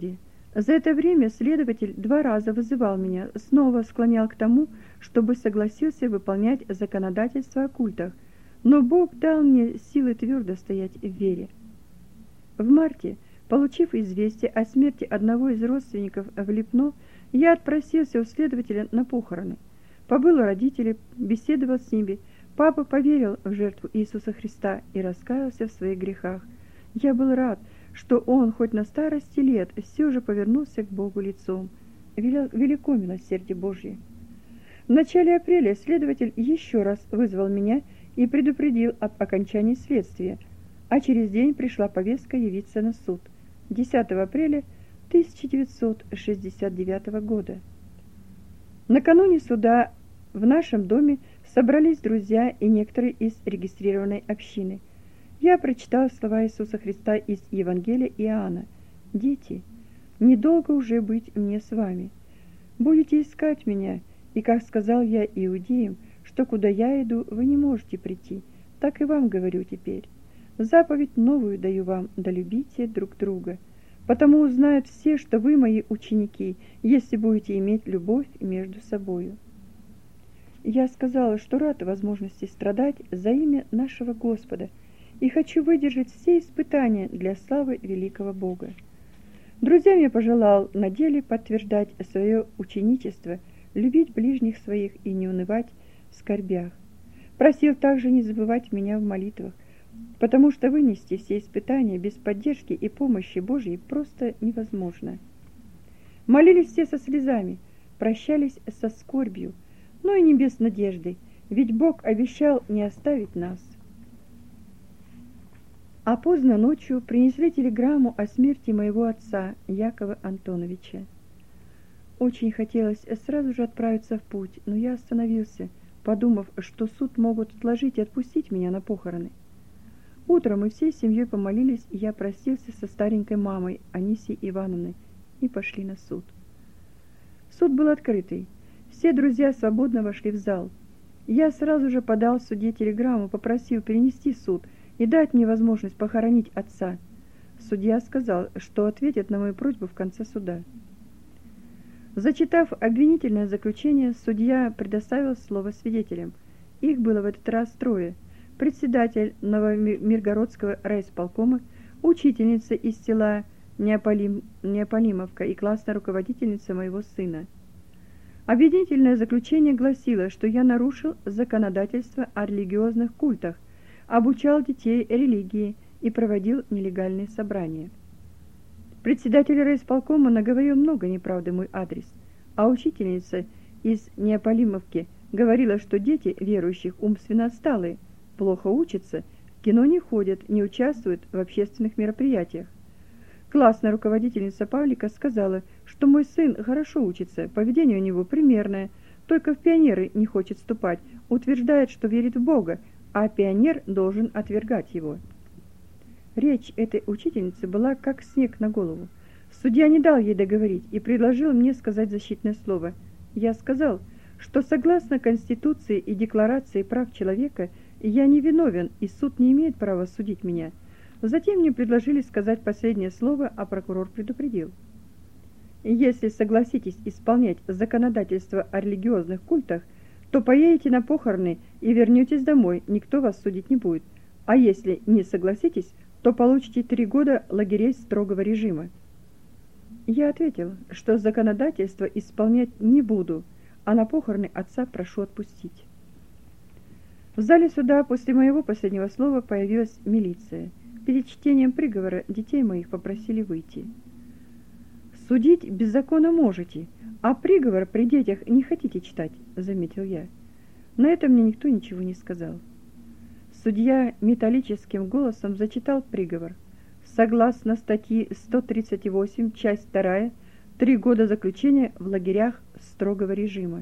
За это время следователь два раза вызывал меня, снова склонял к тому, чтобы согласился выполнять законодательство о культах, но Бог дал мне силы твердо стоять в вере. В марте, получив известие о смерти одного из родственников в Липно, я отпросился у следователя на похороны. Побыл у родителей, беседовал с ними. Папа поверил в жертву Иисуса Христа и раскаялся в своих грехах. Я был рад, что он хоть на старости лет все же повернулся к Богу лицом. Велико милосердие Божье. В начале апреля следователь еще раз вызвал меня и предупредил об окончании следствия, а через день пришла повестка явиться на суд. десятого апреля тысяча девятьсот шестьдесят девятого года. Накануне суда в нашем доме собрались друзья и некоторые из регистрированной общины. Я прочитал слова Иисуса Христа из Евангелия Иоанна: «Дети, недолго уже быть мне с вами. Будете искать меня, и, как сказал я иудеям, что куда я иду, вы не можете прийти, так и вам говорю теперь. Заповедь новую даю вам, да любите друг друга. Потому узнают все, что вы мои ученики, если будете иметь любовь между собою». Я сказала, что рад возможности страдать за имя нашего Господа и хочу выдержать все испытания для славы великого Бога. Друзьям я пожелал на деле подтверждать свое ученичество, любить ближних своих и не унывать в скорбях. Просил также не забывать меня в молитвах, потому что вынести все испытания без поддержки и помощи Божьей просто невозможно. Молились все со слезами, прощались со скорбью, но и не без надежды, ведь Бог обещал не оставить нас. А поздно ночью принесли телеграмму о смерти моего отца, Якова Антоновича. Очень хотелось сразу же отправиться в путь, но я остановился, подумав, что суд могут отложить и отпустить меня на похороны. Утром мы всей семьей помолились, и я простился со старенькой мамой Анисией Ивановной и пошли на суд. Суд был открытый. Все друзья свободно вошли в зал. Я сразу же подал судье телеграмму, попросил перенести суд и дать мне возможность похоронить отца. Судья сказал, что ответит на мою просьбу в конце суда. Зачитав обвинительное заключение, судья предоставил слово свидетелям. Их было в этот раз трое: председатель Новомиргородского райисполкома, учительница из села Неаполим, Неаполимовка и классная руководительница моего сына. Обвинительное заключение гласило, что я нарушил законодательство о религиозных культах, обучал детей религии и проводил нелегальные собрания. Председатель райисполкома наговорил много неправды в мой адрес, а учительница из Неаполимовки говорила, что дети верующих умственно отсталые, плохо учатся, в кино не ходят, не участвуют в общественных мероприятиях. Классная руководительница Павлика сказала, что мой сын хорошо учится, поведение у него примерное, только в пионеры не хочет вступать, утверждает, что верит в Бога, а пионер должен отвергать его. Речь этой учительницы была как снег на голову. Судья не дал ей договорить и предложил мне сказать защитное слово. Я сказал, что согласно Конституции и Декларации прав человека я не виновен, и суд не имеет права судить меня. Затем мне предложили сказать последнее слово, а прокурор предупредил: если согласитесь исполнять законодательство о религиозных культах, то поедете на похороны и вернетесь домой, никто вас судить не будет. А если не согласитесь, то получите три года лагерей строгого режима. Я ответил, что законодательство исполнять не буду, а на похороны отца прошу отпустить. В зале суда после моего последнего слова появилась милиция. Перед чтением приговора детей моих попросили выйти. «Судить беззаконно можете, а приговор при детях не хотите читать», — заметил я. На это мне никто ничего не сказал. Судья металлическим голосом зачитал приговор. Согласно статьи сто тридцать восемь, часть вторая, три года заключения в лагерях строгого режима.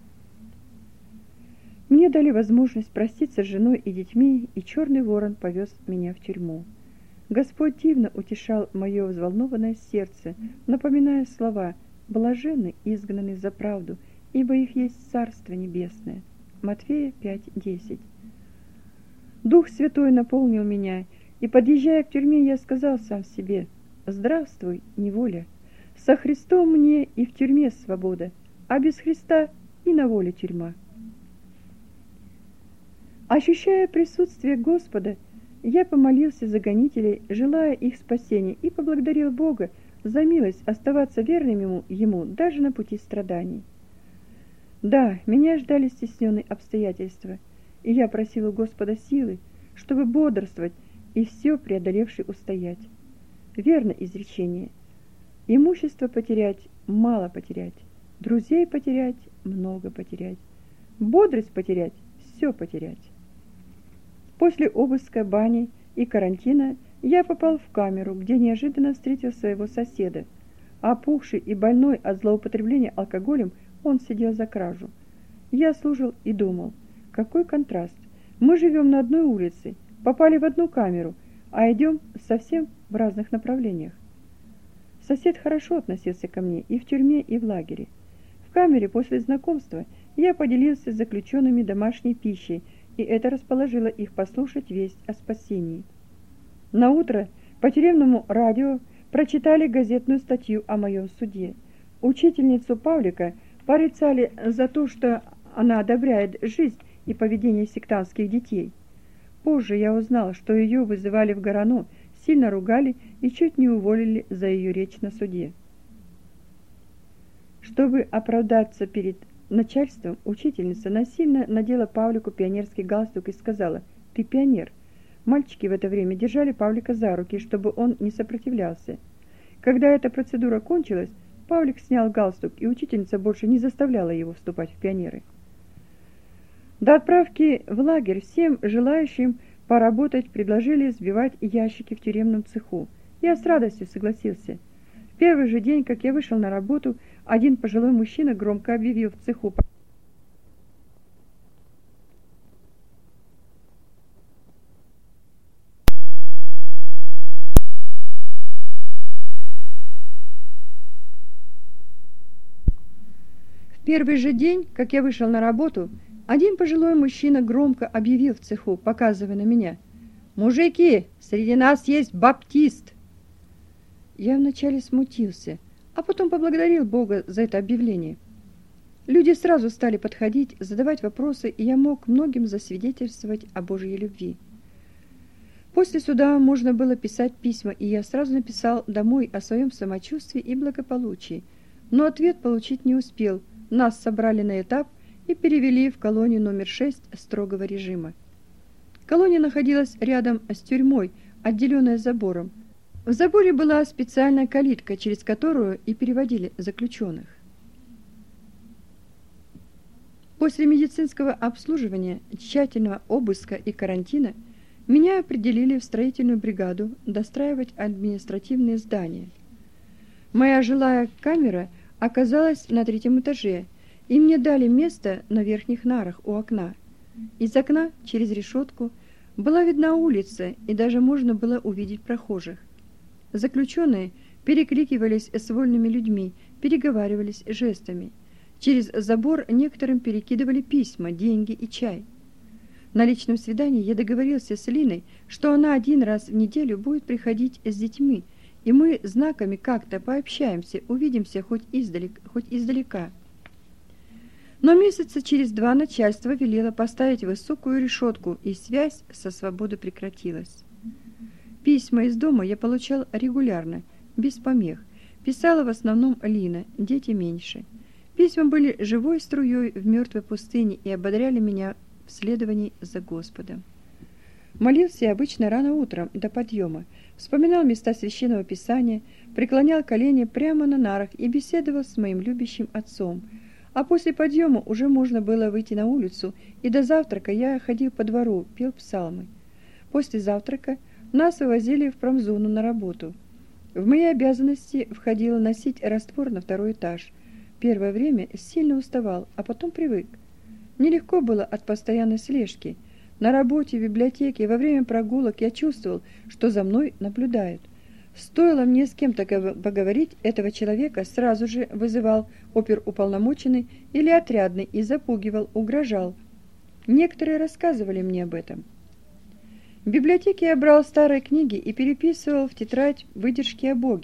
Мне дали возможность проститься с женой и детьми, и черный ворон повез меня в тюрьму. Господь дивно утешал мое взволнованное сердце, напоминая слова: «Блаженны изгнаны за правду, ибо их есть Царство Небесное». Матфея пять десять. Дух Святой наполнил меня, и, подъезжая к тюрьме, я сказал сам себе: «Здравствуй, неволя! Со Христом мне и в тюрьме свобода, а без Христа и на воле тюрьма. Ощущая присутствие Господа, я помолился за гонителей, желая их спасения, и поблагодарил Бога за милость оставаться верным ему, ему даже на пути страданий. Да, меня ждали стесненные обстоятельства, и я просил у Господа силы, чтобы бодрствовать и все преодолевший устоять. Верно изречение. Имущество потерять, мало потерять, друзей потерять, много потерять, бодрость потерять, все потерять. После обыска бани и карантина я попал в камеру, где неожиданно встретил своего соседа. Опухший и больной от злоупотребления алкоголем, он сидел за кражу. Я слушал и думал, какой контраст. Мы живем на одной улице, попали в одну камеру, а идем совсем в разных направлениях. Сосед хорошо относился ко мне и в тюрьме, и в лагере. В камере после знакомства я поделился с заключенными домашней пищей, и это расположило их послушать весть о спасении. Наутро по тюремному радио прочитали газетную статью о моем суде. Учительницу Павлика порицали за то, что она одобряет жизнь и поведение сектантских детей. Позже я узнал, что ее вызывали в Горано, сильно ругали и чуть не уволили за ее речь на суде. Чтобы оправдаться перед начальством, учительница насильно надела Павлику пионерский галстук и сказала: «Ты пионер». Мальчики в это время держали Павлика за руки, чтобы он не сопротивлялся. Когда эта процедура кончилась, Павлик снял галстук, и учительница больше не заставляла его вступать в пионеры. До отправки в лагерь всем желающим поработать предложили сбивать ящики в тюремном цеху. Я с радостью согласился. В первый же день, как я вышел на работу, один пожилой мужчина громко объявил в цеху: В первый же день, как я вышел на работу, один пожилой мужчина громко объявил в цеху, показывая на меня: «Мужики, среди нас есть баптист!» Я вначале смутился, а потом поблагодарил Бога за это объявление. Люди сразу стали подходить, задавать вопросы, и я мог многим засвидетельствовать о Божьей любви. После суда можно было писать письма, и я сразу написал домой о своем самочувствии и благополучии, но ответ получить не успел. Нас собрали на этап и перевели в колонию номер шесть строгого режима. Колония находилась рядом с тюрьмой, отделенная забором. В заборе была специальная калитка, через которую и переводили заключенных. После медицинского обслуживания, тщательного обыска и карантина меня определили в строительную бригаду достраивать административные здания. Моя жилая камера оказалась на третьем этаже, и мне дали место на верхних нарах у окна. Из окна через решетку была видна улица, и даже можно было увидеть прохожих. Заключенные перекрикивались с вольными людьми, переговаривались жестами. Через забор некоторым перекидывали письма, деньги и чай. На личном свидании я договорился с Линой, что она один раз в неделю будет приходить с детьми, и мы знаками как-то пообщаемся, увидимся хоть издалека, хоть издалека. Но месяца через два начальство велело поставить высокую решетку, и связь со свободой прекратилась. Письма из дома я получал регулярно, без помех. Писала в основном Лина, дети меньше. Письма были живой струей в мертвой пустыне и ободряли меня в следовании за Господом. Молился я обычно рано утром до подъема, вспоминал места священного писания, преклонял колени прямо на нарах и беседовал с моим любящим отцом. А после подъема уже можно было выйти на улицу, и до завтрака я ходил по двору, пел псалмы. После завтрака нас вывозили в промзону на работу. В мои обязанности входило носить раствор на второй этаж. Первое время сильно уставал, а потом привык. Нелегко было от постоянной слежки. На работе, в библиотеке, во время прогулок я чувствовал, что за мной наблюдают. Стоило мне с кем-то поговорить, этого человека сразу же вызывал оперуполномоченный или отрядный и запугивал, угрожал. Некоторые рассказывали мне об этом. В библиотеке я брал старые книги и переписывал в тетрадь выдержки о Боге,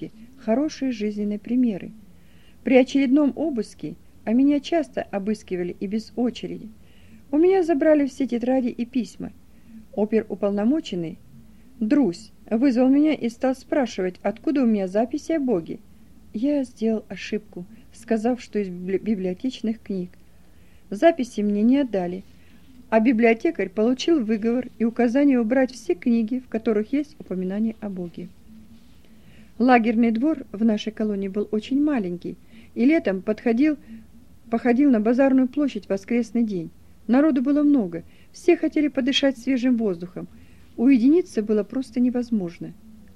хорошие жизненные примеры. При очередном обыске, а меня часто обыскивали и без очереди, у меня забрали все тетради и письма. Оперуполномоченный Друзь вызвал меня и стал спрашивать, откуда у меня записи о Боге. Я сделал ошибку, сказав, что из библиотечных книг. Записи мне не отдали, а библиотекарь получил выговор и указание убрать все книги, в которых есть упоминание о Боге. Лагерный двор в нашей колонии был очень маленький, и летом подходил, походил на базарную площадь в воскресный день. Народу было много, все хотели подышать свежим воздухом. Уединиться было просто невозможно.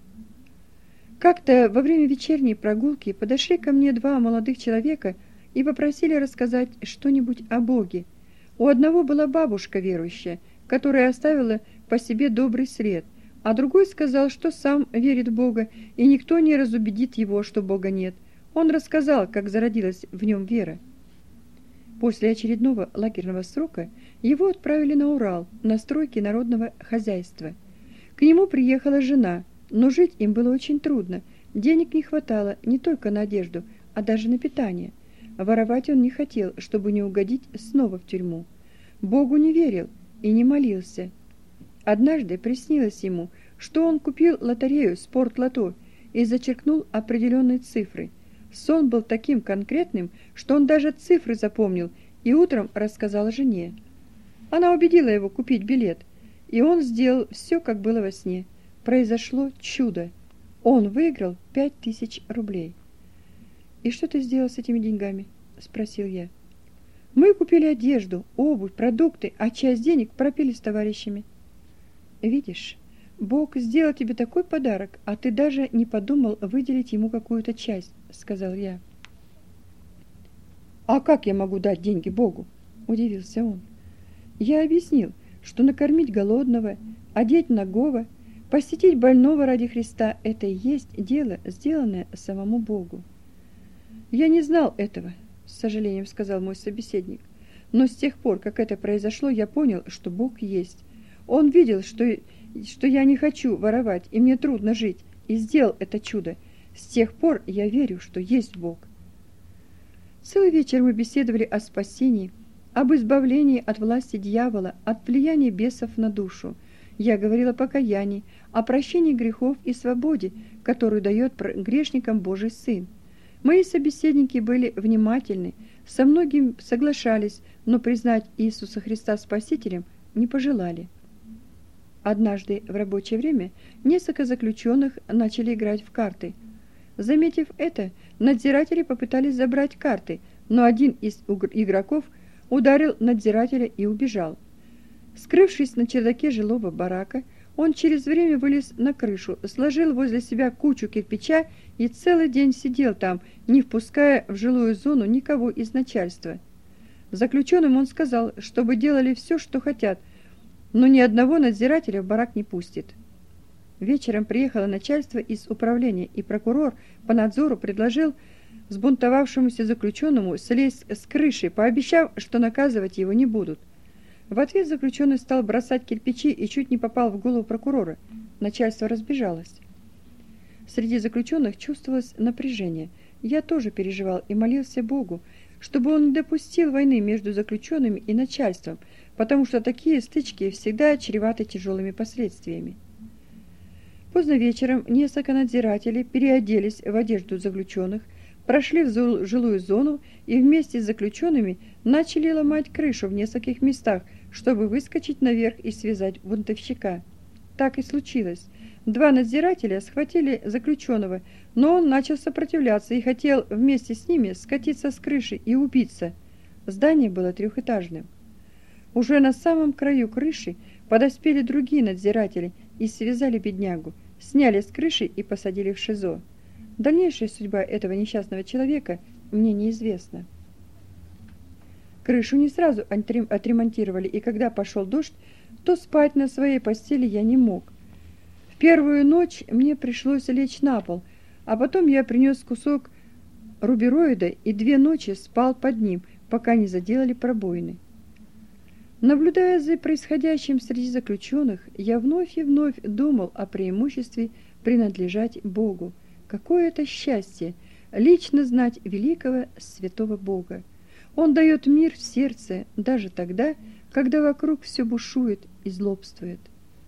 Как-то во время вечерней прогулки подошли ко мне два молодых человека и попросили рассказать что-нибудь о Боге. У одного была бабушка верующая, которая оставила по себе добрый след, а другой сказал, что сам верит в Бога, и никто не разубедит его, что Бога нет. Он рассказал, как зародилась в нем вера. После очередного лагерного срока его отправили на Урал, на стройки народного хозяйства. К нему приехала жена, но жить им было очень трудно. Денег не хватало не только на одежду, а даже на питание. Воровать он не хотел, чтобы не угодить снова в тюрьму. Богу не верил и не молился. Однажды приснилось ему, что он купил лотерею «Спорт-лото» и зачеркнул определенные цифры. Сон был таким конкретным, что он даже цифры запомнил и утром рассказал жене. Она убедила его купить билет, и он сделал все, как было во сне. Произошло чудо. Он выиграл пять тысяч рублей. «И что ты сделал с этими деньгами?» – спросил я. «Мы купили одежду, обувь, продукты, а часть денег пропили с товарищами». «Видишь, Бог сделал тебе такой подарок, а ты даже не подумал выделить ему какую-то часть», — сказал я. «А как я могу дать деньги Богу?» — удивился он. Я объяснил, что накормить голодного, одеть нагого, посетить больного ради Христа — это и есть дело, сделанное самому Богу. «Я не знал этого», — с сожалением сказал мой собеседник, «но с тех пор, как это произошло, я понял, что Бог есть. Он видел, что, что я не хочу воровать, и мне трудно жить, и сделал это чудо. С тех пор я верю, что есть Бог». Целый вечер мы беседовали о спасении, об избавлении от власти дьявола, от влияния бесов на душу. Я говорила о покаянии, о прощении грехов и свободе, которую дает грешникам Божий Сын. Мои собеседники были внимательны, со многим соглашались, но признать Иисуса Христа Спасителем не пожелали. Однажды в рабочее время несколько заключенных начали играть в карты. Заметив это, надзиратели попытались забрать карты, но один из игроков ударил надзирателя и убежал. Скрывшись на чердаке жилого барака, он через время вылез на крышу, сложил возле себя кучу кирпича и целый день сидел там, не впуская в жилую зону никого из начальства. Заключенным он сказал, чтобы делали все, что хотят, но ни одного надзирателя в барак не пустит. Вечером приехало начальство из управления, и прокурор по надзору предложил взбунтовавшемуся заключенному слезть с крыши, пообещав, что наказывать его не будут. В ответ заключенный стал бросать кирпичи и чуть не попал в голову прокурора. Начальство разбежалось. Среди заключенных чувствовалось напряжение. Я тоже переживал и молился Богу, чтобы он не допустил войны между заключенными и начальством, потому что такие стычки всегда чреваты тяжелыми последствиями. Поздно вечером несколько надзирателей переоделись в одежду заключенных, прошли в жилую зону и вместе с заключенными начали ломать крышу в нескольких местах, чтобы выскочить наверх и связать бунтовщика. Так и случилось. Два надзирателя схватили заключенного, но он начал сопротивляться и хотел вместе с ними скатиться с крыши и убиться. Здание было трехэтажным. Уже на самом краю крыши подоспели другие надзиратели и связали беднягу, сняли с крыши и посадили в ШИЗО. Дальнейшая судьба этого несчастного человека мне неизвестна. Крышу не сразу отремонтировали, и когда пошел дождь, то спать на своей постели я не мог. В первую ночь мне пришлось лечь на пол, а потом я принес кусок рубероида и две ночи спал под ним, пока не заделали пробоины. Наблюдая за происходящим среди заключенных, я вновь и вновь думал о преимуществе принадлежать Богу. Какое это счастье лично знать великого святого Бога! Он дает мир в сердце даже тогда, когда вокруг все бушует и злобствует.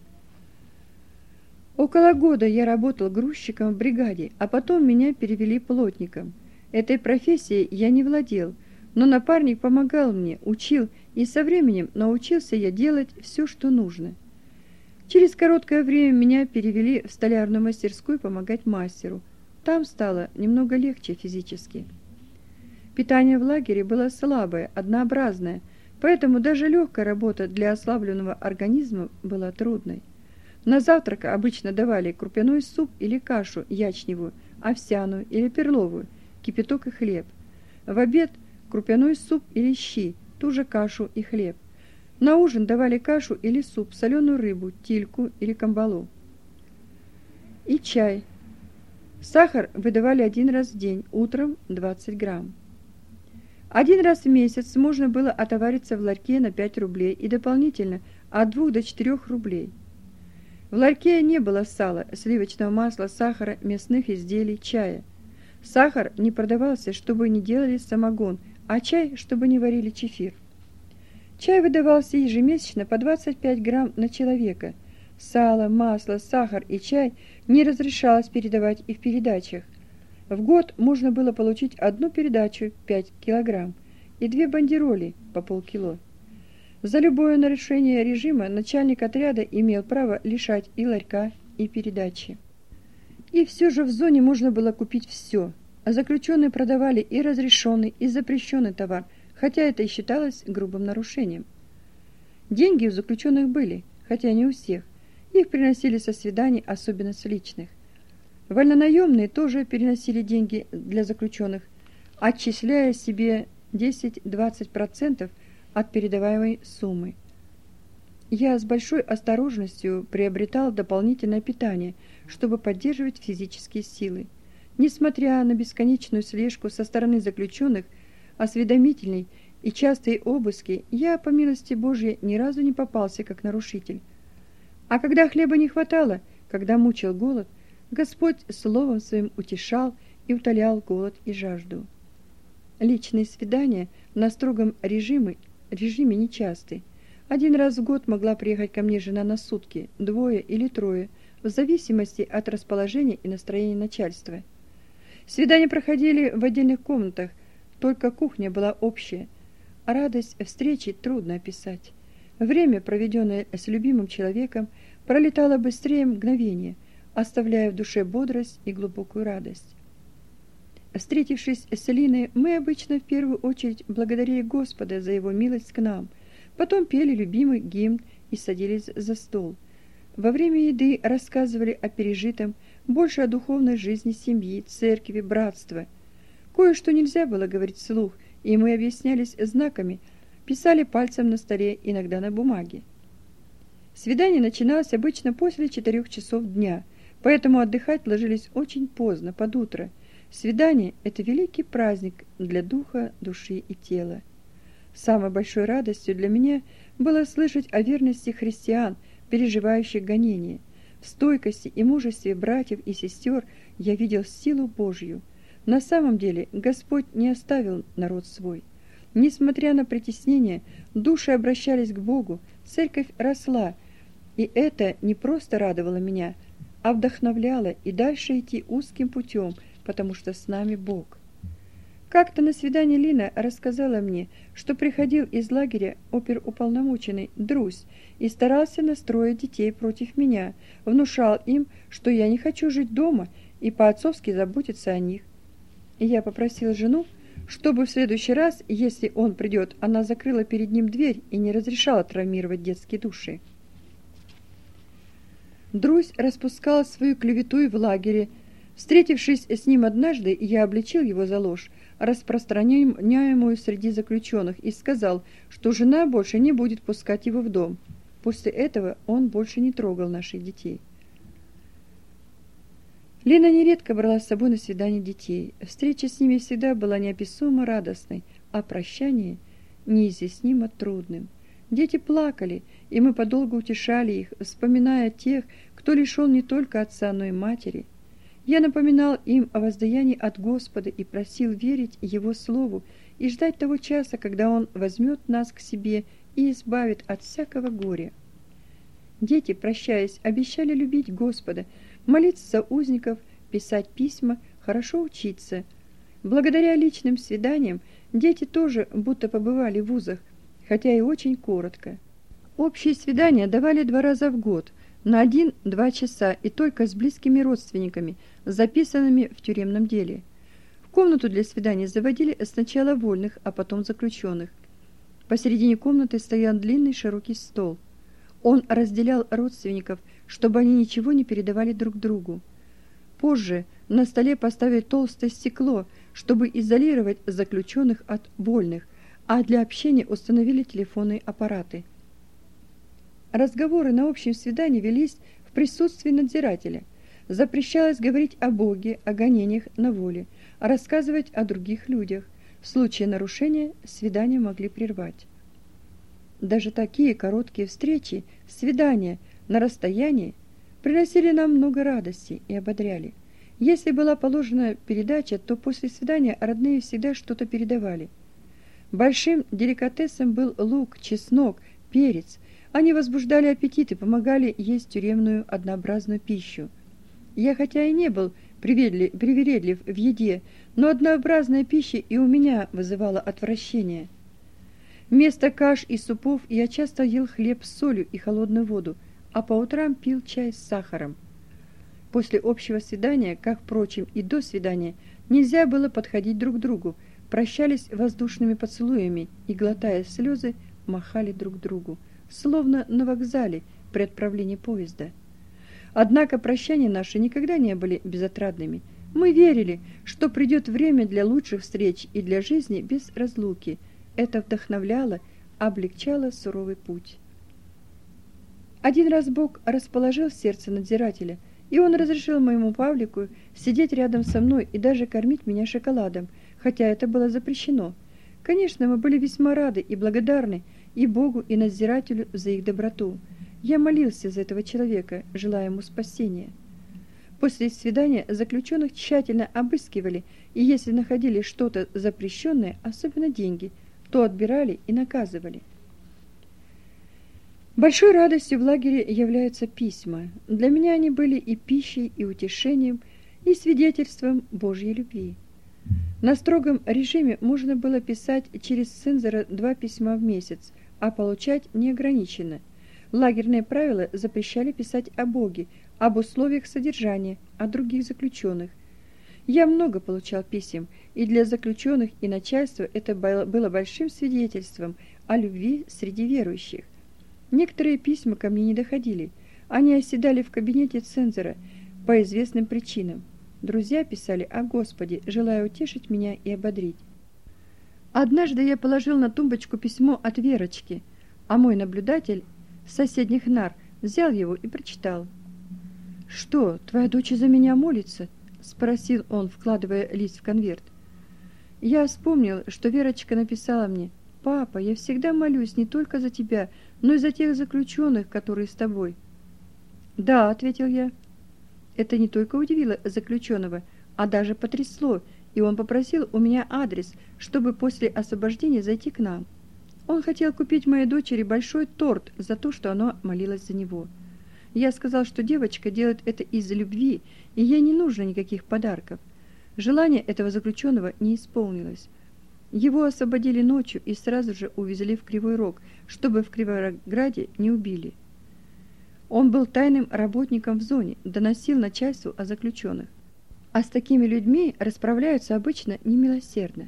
Около года я работал грузчиком в бригаде, а потом меня перевели плотником. Этой профессией я не владел, но напарник помогал мне, учил, и со временем научился я делать все, что нужно. Через короткое время меня перевели в столярную мастерскую помогать мастеру. Там стало немного легче физически. Питание в лагере было слабое, однообразное, поэтому даже легкая работа для ослабленного организма была трудной. На завтрак обычно давали крупяной суп или кашу ячневую, овсяную или перловую, кипяток и хлеб. В обед крупяной суп или щи, ту же кашу и хлеб. На ужин давали кашу или суп, соленую рыбу, тильку или камбалу. И чай. Сахар выдавали один раз в день, утром двадцать грамм. Один раз в месяц можно было отовариться в ларьке на пять рублей и дополнительно от двух до четырёх рублей. В ларьке не было сала, сливочного масла, сахара, мясных изделий, чая. Сахар не продавался, чтобы не делали самогон, а чай, чтобы не варили чефир. Чай выдавался ежемесячно по двадцать пять грамм на человека. Сало, масло, сахар и чай не разрешалось передавать и в передачах. В год можно было получить одну передачу пять килограмм и две бандероли по полкило. За любое нарушение режима начальник отряда имел право лишать и ларька, и передачи. И все же в зоне можно было купить все, а заключенные продавали и разрешенный, и запрещенный товар, хотя это и считалось грубым нарушением. Деньги у заключенных были, хотя не у всех. Их приносили со свиданий, особенно с личных. Вольнонаемные тоже переносили деньги для заключенных, отчисляя себе десять-двадцать процентов от передаваемой суммы. Я с большой осторожностью приобретал дополнительное питание, чтобы поддерживать физические силы. Несмотря на бесконечную слежку со стороны заключенных, осведомительный и частые обыски, я, по милости Божьей, ни разу не попался как нарушитель. А когда хлеба не хватало, когда мучил голод, Господь словом своим утешал и утолял голод и жажду. Личные свидания на строгом режиме, режиме нечасты. Один раз в год могла приехать ко мне жена на сутки, двое или трое, в зависимости от расположения и настроения начальства. Свидания проходили в отдельных комнатах, только кухня была общая. А радость встречи трудно описать. Время, проведенное с любимым человеком, пролетало быстрее мгновения, оставляя в душе бодрость и глубокую радость. Встретившись с Линой, мы обычно в первую очередь благодарили Господа за Его милость к нам, потом пели любимый гимн и садились за стол. Во время еды рассказывали о пережитом, больше о духовной жизни семьи, церкви, братства. Кое-что нельзя было говорить вслух, и мы объяснялись знаками, писали пальцем на столе, иногда на бумаге. Свидание начиналось обычно после четырех часов дня, поэтому отдыхать ложились очень поздно, под утро. Свидание – это великий праздник для духа, души и тела. Самой большой радостью для меня было слышать о верности христиан, переживающих гонения. В стойкости и мужестве братьев и сестер я видел силу Божью. На самом деле Господь не оставил народ свой. Несмотря на притеснения, души обращались к Богу, церковь росла, и это не просто радовало меня, а вдохновляло и дальше идти узким путем, потому что с нами Бог. Как-то на свидании Лина рассказала мне, что приходил из лагеря оперуполномоченный Друзь и старался настроить детей против меня, внушал им, что я не хочу жить дома и по-отцовски заботиться о них. И я попросила жену, чтобы в следующий раз, если он придет, она закрыла перед ним дверь и не разрешала травмировать детские души. Друзь распускал свою клевету и в лагере. Встретившись с ним однажды, я обличил его за ложь, распространяемую среди заключенных, и сказал, что жена больше не будет пускать его в дом. После этого он больше не трогал наших детей. Лена нередко брала с собой на свидание детей. Встреча с ними всегда была неописуемо радостной, а прощание неизъяснимо трудным. Дети плакали, и мы подолгу утешали их, вспоминая тех, кто лишен не только отца, но и матери. Я напоминал им о воздаянии от Господа и просил верить Его Слову и ждать того часа, когда Он возьмет нас к себе и избавит от всякого горя. Дети, прощаясь, обещали любить Господа, молиться за узников, писать письма, хорошо учиться. Благодаря личным свиданиям дети тоже будто побывали в вузах, хотя и очень коротко. Общие свидания давали два раза в год, на один-два часа и только с близкими родственниками, записанными в тюремном деле. В комнату для свиданий заводили сначала вольных, а потом заключенных. Посередине комнаты стоял длинный широкий стол. Он разделял родственников, чтобы они ничего не передавали друг другу. Позже на столе поставили толстое стекло, чтобы изолировать заключенных от вольных, а для общения установили телефонные аппараты. Разговоры на общем свидании велись в присутствии надзирателя. Запрещалось говорить о Боге, о гонениях на воле, а рассказывать о других людях. В случае нарушения свидания могли прервать. Даже такие короткие встречи, свидания на расстоянии приносили нам много радости и ободряли. Если была положена передача, то после свидания родные всегда что-то передавали. Большим деликатесом был лук, чеснок, перец. Они возбуждали аппетит и помогали есть тюремную однообразную пищу. Я хотя и не был привередлив в еде, но однообразная пища и у меня вызывала отвращение. Вместо каш и супов я часто ел хлеб с солью и холодную воду, а по утрам пил чай с сахаром. После общего свидания, как, впрочем, и до свидания, нельзя было подходить друг к другу, прощались воздушными поцелуями и, глотая слезы, махали друг другу, словно на вокзале при отправлении поезда. Однако прощания наши никогда не были безотрадными. Мы верили, что придет время для лучших встреч и для жизни без разлуки. Это вдохновляло, облегчало суровый путь. Один раз Бог расположил сердце надзирателя, и он разрешил моему Павлику сидеть рядом со мной и даже кормить меня шоколадом, хотя это было запрещено. Конечно, мы были весьма рады и благодарны и Богу, и надзирателю за их доброту. Я молился за этого человека, желая ему спасения. После свидания заключенных тщательно обыскивали, и если находили что-то запрещенное, особенно деньги, то отбирали и наказывали. Большой радостью в лагере являются письма. Для меня они были и пищей, и утешением, и свидетельством Божьей любви. На строгом режиме можно было писать через цензора два письма в месяц, а получать неограниченно. Лагерные правила запрещали писать о Боге, об условиях содержания, о других заключенных. Я много получал писем, и для заключенных и начальства это было большим свидетельством о любви среди верующих. Некоторые письма ко мне не доходили, они оседали в кабинете цензора по известным причинам. Друзья писали о Господе, желая утешить меня и ободрить. Однажды я положил на тумбочку письмо от Верочки, а мой наблюдатель с соседних нар взял его и прочитал. «Что, твоя дочь за меня молится?» — спросил он, вкладывая лист в конверт. Я вспомнил, что Верочка написала мне: «Папа, я всегда молюсь не только за тебя, но и за тех заключенных, которые с тобой». «Да», — ответил я. Это не только удивило заключенного, а даже потрясло, и он попросил у меня адрес, чтобы после освобождения зайти к нам. Он хотел купить моей дочери большой торт за то, что она молилась за него. Я сказал, что девочка делает это из-за любви, и ей не нужно никаких подарков. Желание этого заключенного не исполнилось. Его освободили ночью и сразу же увезли в Кривой Рог, чтобы в Кривограде не убили. Он был тайным работником в зоне, доносил начальству о заключенных. А с такими людьми расправляются обычно немилосердно.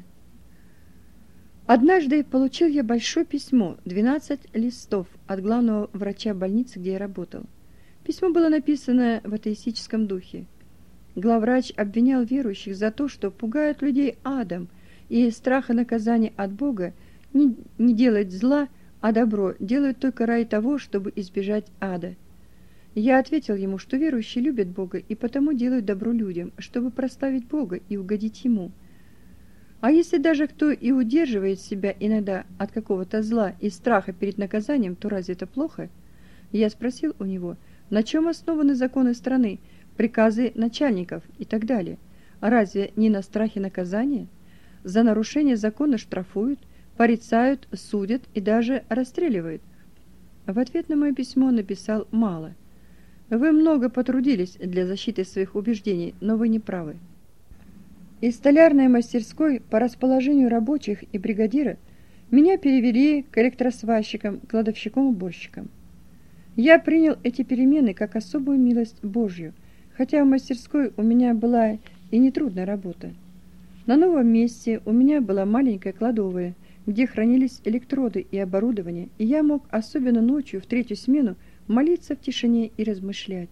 Однажды получил я большое письмо, двенадцать листов, от главного врача больницы, где я работал. Письмо было написано в атеистическом духе. Главврач обвинял верующих за то, что пугают людей адом, и из страха наказания от Бога не, не делать зла, а добро делают только ради того, чтобы избежать ада. Я ответил ему, что верующие любят Бога и потому делают добро людям, чтобы прославить Бога и угодить Ему. А если даже кто и удерживает себя иногда от какого-то зла и страха перед наказанием, то разве это плохо? Я спросил у него, на чем основаны законы страны, приказы начальников и так далее. А разве не на страхе наказания? За нарушение закона штрафуют, порицают, судят и даже расстреливают. В ответ на мое письмо он написал мало. Вы много потрудились для защиты своих убеждений, но вы не правы. Из столярной мастерской по расположению рабочих и бригадира меня перевели к электросварщикам, кладовщикам, уборщикам. Я принял эти перемены как особую милость Божью, хотя в мастерской у меня была и нетрудная работа. На новом месте у меня была маленькая кладовая, где хранились электроды и оборудование, и я мог, особенно ночью, в третью смену, молиться в тишине и размышлять.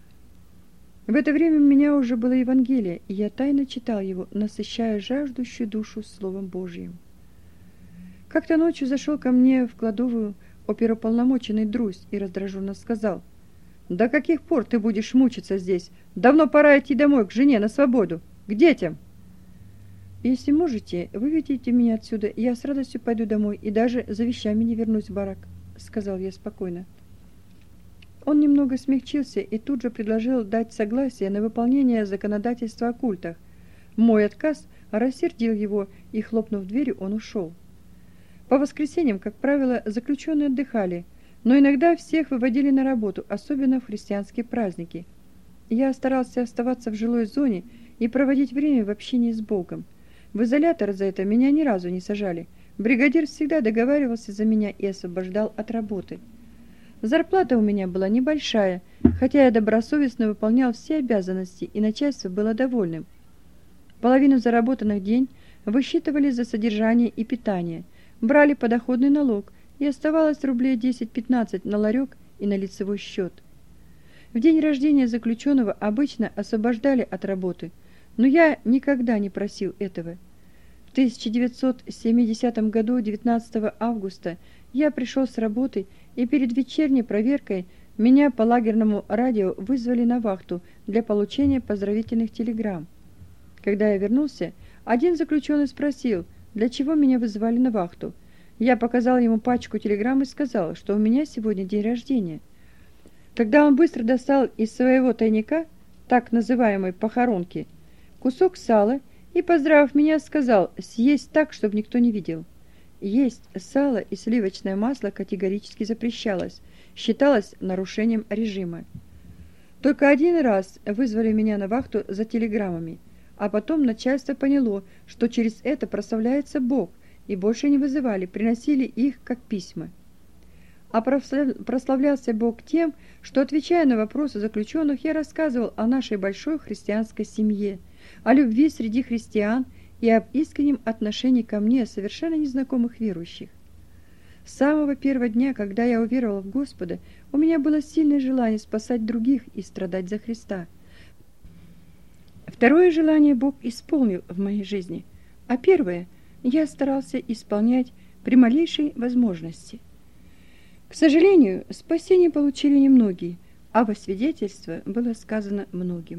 В это время у меня уже было Евангелие, и я тайно читал его, насыщая жаждущую душу Словом Божьим. Как-то ночью зашел ко мне в кладовую оперуполномоченный Друзь и раздраженно сказал: «До каких пор ты будешь мучиться здесь? Давно пора идти домой, к жене, на свободу, к детям». «Если можете, выведите меня отсюда, я с радостью пойду домой и даже за вещами не вернусь в барак», — сказал я спокойно. Он немного смягчился и тут же предложил дать согласие на выполнение законодательства о культах. Мой отказ рассердил его, и, хлопнув дверью, он ушел. По воскресеньям, как правило, заключенные отдыхали, но иногда всех выводили на работу, особенно в христианские праздники. Я старался оставаться в жилой зоне и проводить время в общении с Богом. В изолятор за это меня ни разу не сажали. Бригадир всегда договаривался за меня и освобождал от работы. Зарплата у меня была небольшая, хотя я добросовестно выполнял все обязанности, и начальство было довольным. Половину заработанных день высчитывали за содержание и питание, брали подоходный налог, и оставалось рублей десять-пятнадцать на ларек и на лицевой счет. В день рождения заключенного обычно освобождали от работы, но я никогда не просил этого. В тысяча девятьсот семидесятом году, девятнадцатого августа, я пришел с работы, и перед вечерней проверкой меня по лагерному радио вызвали на вахту для получения поздравительных телеграмм. Когда я вернулся, один заключенный спросил, для чего меня вызывали на вахту. Я показал ему пачку телеграмм и сказал, что у меня сегодня день рождения. Тогда он быстро достал из своего тайника, так называемой похоронки, кусок сала и, поздравив меня, сказал съесть так, чтобы никто не видел. Есть сало и сливочное масло категорически запрещалось, считалось нарушением режима. Только один раз вызвали меня на вахту за телеграммами, а потом начальство поняло, что через это прославляется Бог, и больше не вызывали, приносили их как письма. А прославлялся Бог тем, что, отвечая на вопросы заключенных, я рассказывал о нашей большой христианской семье, о любви среди христиан и об искреннем отношении ко мне совершенно незнакомых верующих. С самого первого дня, когда я уверовал в Господа, у меня было сильное желание спасать других и страдать за Христа. Второе желание Бог исполнил в моей жизни, а первое я старался исполнять при малейшей возможности. К сожалению, спасение получили немногие, а во свидетельство было сказано многим.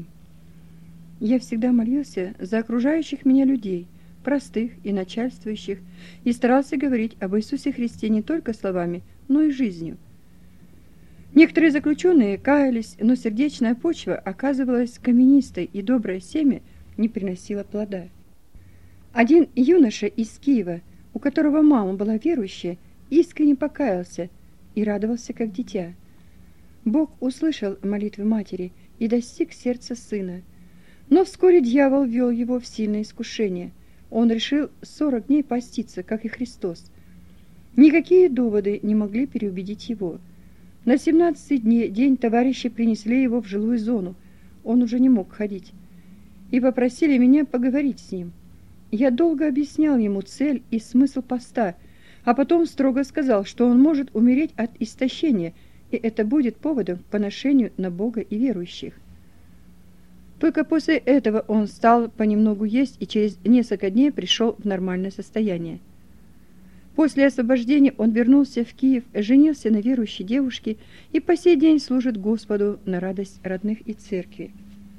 Я всегда молился за окружающих меня людей, простых и начальствующих, и старался говорить об Иисусе Христе не только словами, но и жизнью. Некоторые заключенные каялись, но сердечная почва оказывалась каменистой, и доброе семя не приносило плода. Один юноша из Киева, у которого мама была верующая, искренне покаялся и радовался как дитя. Бог услышал молитвы матери и достиг сердца сына. Но вскоре дьявол ввел его в сильное искушение. Он решил сорок дней поститься, как и Христос. Никакие доводы не могли переубедить его. На семнадцатый день товарищи принесли его в жилую зону. Он уже не мог ходить. И попросили меня поговорить с ним. Я долго объяснял ему цель и смысл поста, а потом строго сказал, что он может умереть от истощения, и это будет поводом к поношению на Бога и верующих. Только после этого он стал понемногу есть и через несколько дней пришел в нормальное состояние. После освобождения он вернулся в Киев, женился на верующей девушке и по сей день служит Господу на радость родных и церкви.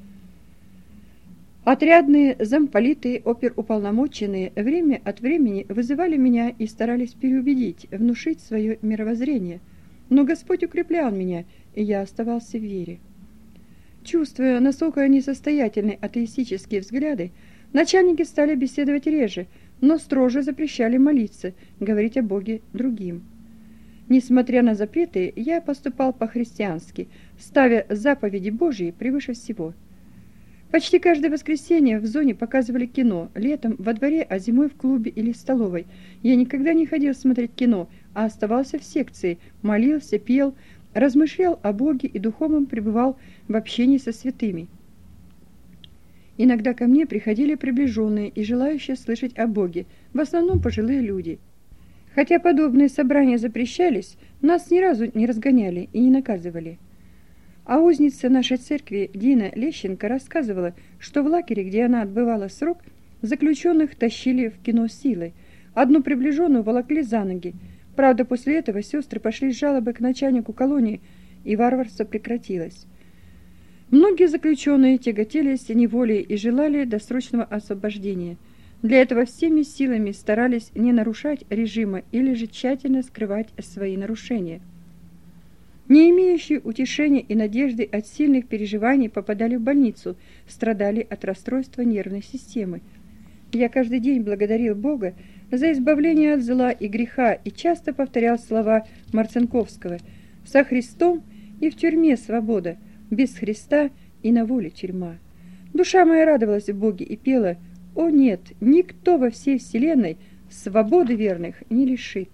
Отрядные, замполиты, оперуполномоченные время от времени вызывали меня и старались переубедить, внушить свое мировоззрение, но Господь укреплял меня, и я оставался в вере. Чувствуя, насколько несостоятельны атеистические взгляды, начальники стали беседовать реже, но строже запрещали молиться, говорить о Боге другим. Несмотря на запреты, я поступал по-христиански, ставя заповеди Божьи превыше всего. Почти каждое воскресенье в зоне показывали кино, летом во дворе, а зимой в клубе или столовой. Я никогда не ходил смотреть кино, а оставался в секции, молился, пел, размышлял о Боге и духовном пребывал в общении со святыми. Иногда ко мне приходили приближенные и желающие слышать о Боге, в основном пожилые люди. Хотя подобные собрания запрещались, нас ни разу не разгоняли и не наказывали. А узница нашей церкви Дина Лещенко рассказывала, что в лагере, где она отбывала срок, заключенных тащили в кино силой. Одну приближенную волокли за ноги. Правда, после этого сестры пошли с жалобой к начальнику колонии, и варварство прекратилось. Многие заключенные тяготелись неволей и желали досрочного освобождения. Для этого всеми силами старались не нарушать режима или же тщательно скрывать свои нарушения. Не имеющие утешения и надежды от сильных переживаний попадали в больницу, страдали от расстройства нервной системы. Я каждый день благодарил Бога за избавление от зла и греха и часто повторял слова Марцинковского: «Со Христом и в тюрьме свобода, без Христа и на воле тюрьма». Душа моя радовалась в Боге и пела: «О нет, никто во всей вселенной свободы верных не лишит».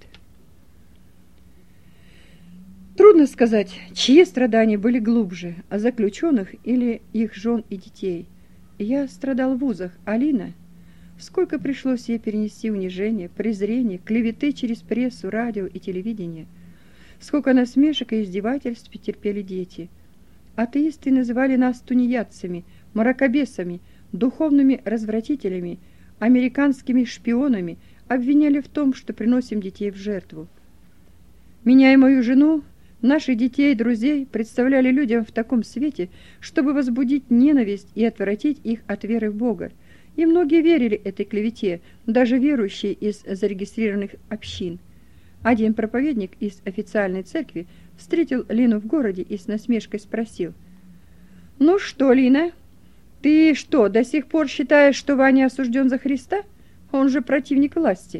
Трудно сказать, чьи страдания были глубже, а заключенных или их жен и детей. Я страдал в вузах, Алина. Сколько пришлось ей перенести унижения, презрения, клеветы через прессу, радио и телевидение. Сколько насмешек и издевательств терпели дети. Атеисты называли нас тунеядцами, мракобесами, духовными развратителями, американскими шпионами, обвиняли в том, что приносим детей в жертву. Меня и мою жену, наших детей и друзей представляли людям в таком свете, чтобы возбудить ненависть и отвратить их от веры в Бога. И многие верили этой клевете, даже верующие из зарегистрированных общин. Один проповедник из официальной церкви встретил Лину в городе и с насмешкой спросил: «Ну что, Лина, ты что, до сих пор считаешь, что Ваня осужден за Христа? Он же противник власти».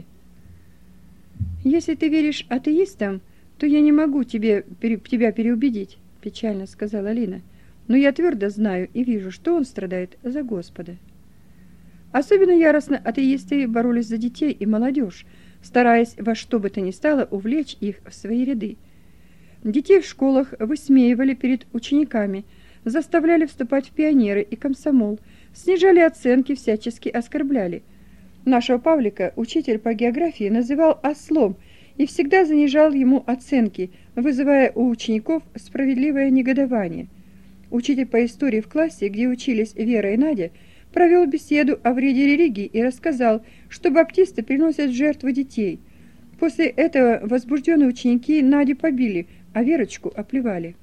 «Если ты веришь атеистам, то я не могу тебе, пере, тебя переубедить», – печально сказала Лина. «Но я твердо знаю и вижу, что он страдает за Господа». Особенно яростно атеисты боролись за детей и молодежь, стараясь во что бы то ни стало увлечь их в свои ряды. Детей в школах высмеивали перед учениками, заставляли вступать в пионеры и комсомол, снижали оценки, всячески оскорбляли. Нашего Павлика учитель по географии называл ослом и всегда занижал ему оценки, вызывая у учеников справедливое негодование. Учитель по истории в классе, где учились Вера и Надя, провел беседу о вреде религии и рассказал, что баптисты приносят в жертву детей. После этого возбужденные ученики Надю побили, а Верочку оплевали.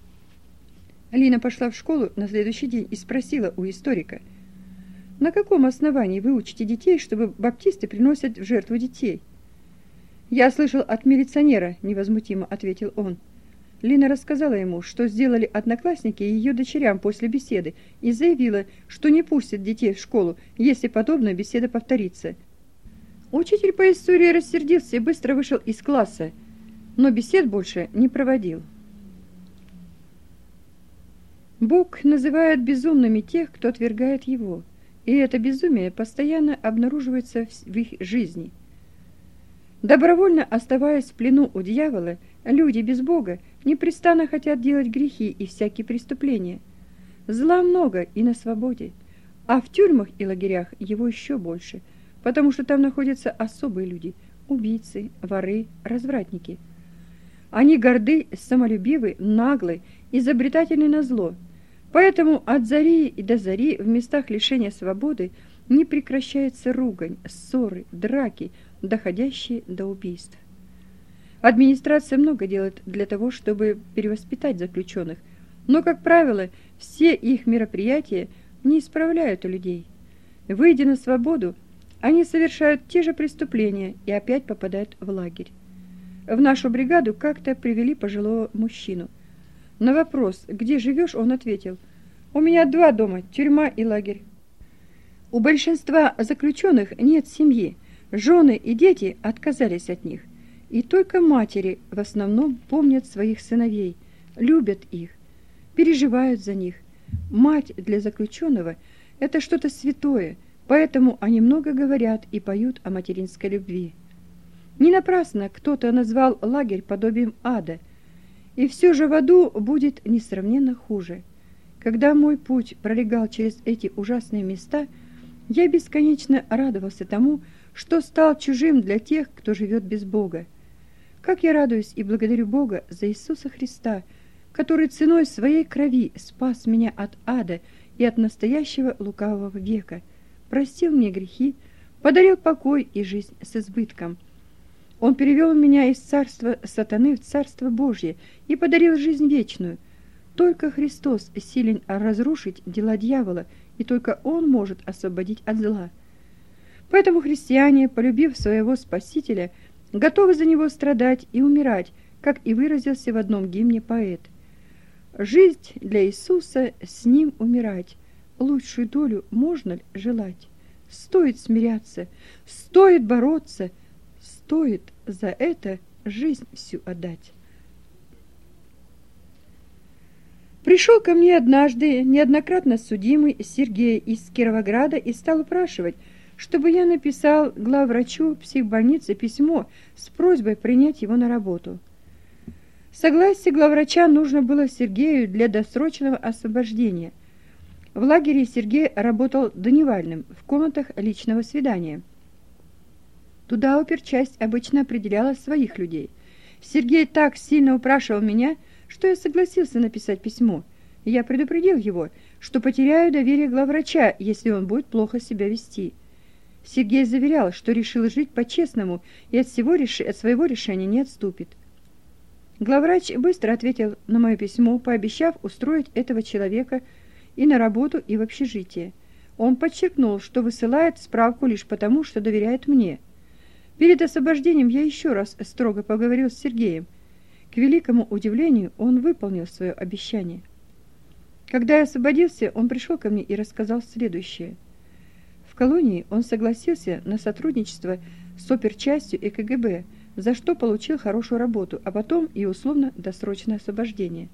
Лина пошла в школу на следующий день и спросила у историка: «На каком основании вы учите детей, чтобы баптисты приносят в жертву детей?» «Я слышал от милиционера», – невозмутимо ответил он. Лина рассказала ему, что сделали одноклассники ее дочерям после беседы, и заявила, что не пустит детей в школу, если подобная беседа повторится. Учитель по истории рассердился и быстро вышел из класса, но бесед больше не проводил. Бог называет безумными тех, кто отвергает его, и это безумие постоянно обнаруживается в их жизни. Добровольно оставаясь в плену у дьявола, люди без Бога непрестанно хотят делать грехи и всякие преступления. Зла много и на свободе, а в тюрьмах и лагерях его еще больше, потому что там находятся особые люди – убийцы, воры, развратники. Они горды, самолюбивы, наглы, изобретательны на зло. Поэтому от зари и до зари в местах лишения свободы не прекращается ругань, ссоры, драки, доходящие до убийств. Администрация много делает для того, чтобы перевоспитать заключенных, но, как правило, все их мероприятия не исправляют людей. Выйдя на свободу, они совершают те же преступления и опять попадают в лагерь. В нашу бригаду как-то привели пожилого мужчину. На вопрос, где живешь, он ответил: У меня два дома, тюрьма и лагерь. У большинства заключенных нет семьи, жены и дети отказались от них. И только матери в основном помнят своих сыновей, любят их, переживают за них. Мать для заключенного – это что-то святое, поэтому они много говорят и поют о материнской любви. Не напрасно кто-то назвал лагерь подобием ада, и все же в аду будет несравненно хуже. Когда мой путь пролегал через эти ужасные места, я бесконечно радовался тому, что стал чужим для тех, кто живет без Бога. Как я радуюсь и благодарю Бога за Иисуса Христа, который ценой своей крови спас меня от ада и от настоящего лукавого века, простил мне грехи, подарил покой и жизнь с избытком. Он перевел меня из царства сатаны в царство Божье и подарил жизнь вечную. Только Христос силен разрушить дела дьявола, и только Он может освободить от зла. Поэтому христиане, полюбив своего Спасителя, готовы за Него страдать и умирать, как и выразился в одном гимне поэт. «Жизнь для Иисуса, с Ним умирать. Лучшую долю можно ли желать? Стоит смиряться, стоит бороться, стоит за это жизнь всю отдать». Пришел ко мне однажды неоднократно судимый Сергей из Кировограда и стал упрашивать, чтобы я написал главврачу психбольницы письмо с просьбой принять его на работу. Согласие главврача нужно было Сергею для досрочного освобождения. В лагере Сергей работал дневальным в комнатах личного свидания. Туда оперчасть обычно определяла своих людей. Сергей так сильно упрашивал меня, что я согласился написать письмо. Я предупредил его, что потеряю доверие главврача, если он будет плохо себя вести. Сергей заверял, что решил жить по-честному и от, всего реш... от своего решения не отступит. Главврач быстро ответил на мое письмо, пообещав устроить этого человека и на работу, и в общежитие. Он подчеркнул, что высылает справку лишь потому, что доверяет мне. Перед освобождением я еще раз строго поговорил с Сергеем. К великому удивлению, он выполнил свое обещание. Когда я освободился, он пришел ко мне и рассказал следующее. В колонии он согласился на сотрудничество с оперчастью и ка гэ бэ, за что получил хорошую работу, а потом и условно-досрочное освобождение.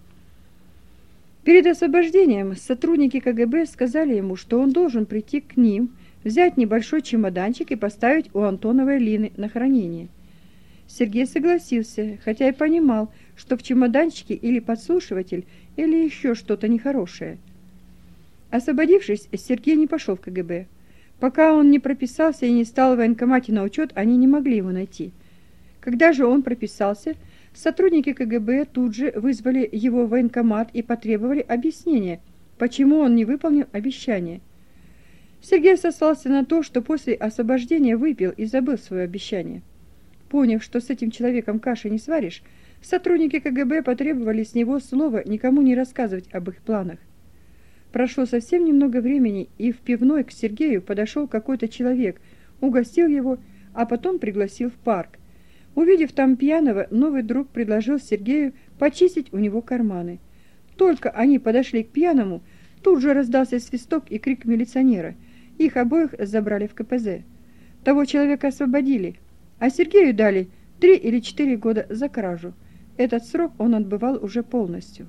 Перед освобождением сотрудники ка гэ бэ сказали ему, что он должен прийти к ним, взять небольшой чемоданчик и поставить у Антоновой Лины на хранение. Сергей согласился, хотя и понимал, что в чемоданчике или подслушиватель, или еще что-то нехорошее. Освободившись, Сергей не пошел в ка гэ бэ. Пока он не прописался и не стал в военкомате на учет, они не могли его найти. Когда же он прописался, сотрудники ка гэ бэ тут же вызвали его в военкомат и потребовали объяснения, почему он не выполнил обещание. Сергей сослался на то, что после освобождения выпил и забыл свое обещание. Поняв, что с этим человеком каши не сваришь, сотрудники ка гэ бэ потребовали с него слова никому не рассказывать об их планах. Прошло совсем немного времени, и в пивной к Сергею подошел какой-то человек, угостил его, а потом пригласил в парк. Увидев там пьяного, новый друг предложил Сергею почистить у него карманы. Только они подошли к пьяному, тут же раздался свисток и крик милиционера. Их обоих забрали в ка пэ зэ. Того человека освободили, а Сергею дали три или четыре года за кражу. Этот срок он отбывал уже полностью.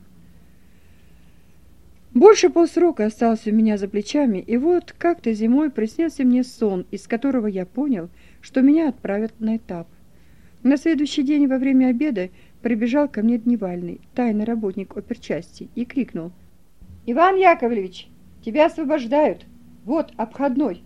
Больше полсрока остался у меня за плечами, и вот как-то зимой приснился мне сон, из которого я понял, что меня отправят на этап. На следующий день во время обеда прибежал ко мне дневальный, тайный работник оперчасти, и крикнул: «Иван Яковлевич, тебя освобождают! Вот обходной!»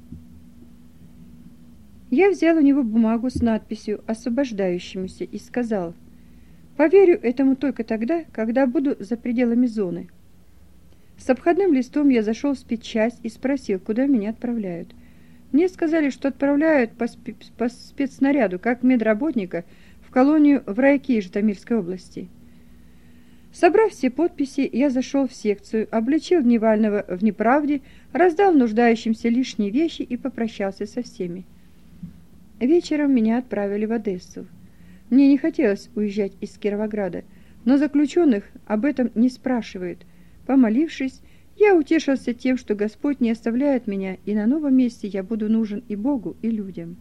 Я взял у него бумагу с надписью «Освобождающемуся» и сказал: «Поверю этому только тогда, когда буду за пределами зоны». С обходным листом я зашел в спецчасть и спросил, куда меня отправляют. Мне сказали, что отправляют по, спе по спецснаряду, как медработника, в колонию в Райки Житомирской области. Собрав все подписи, я зашел в секцию, обличил дневального в неправде, раздал нуждающимся лишние вещи и попрощался со всеми. Вечером меня отправили в Одессу. Мне не хотелось уезжать из Кировограда, но заключенных об этом не спрашивают. Помолившись, Я утешился тем, что Господь не оставляет меня, и на новом месте я буду нужен и Богу, и людям.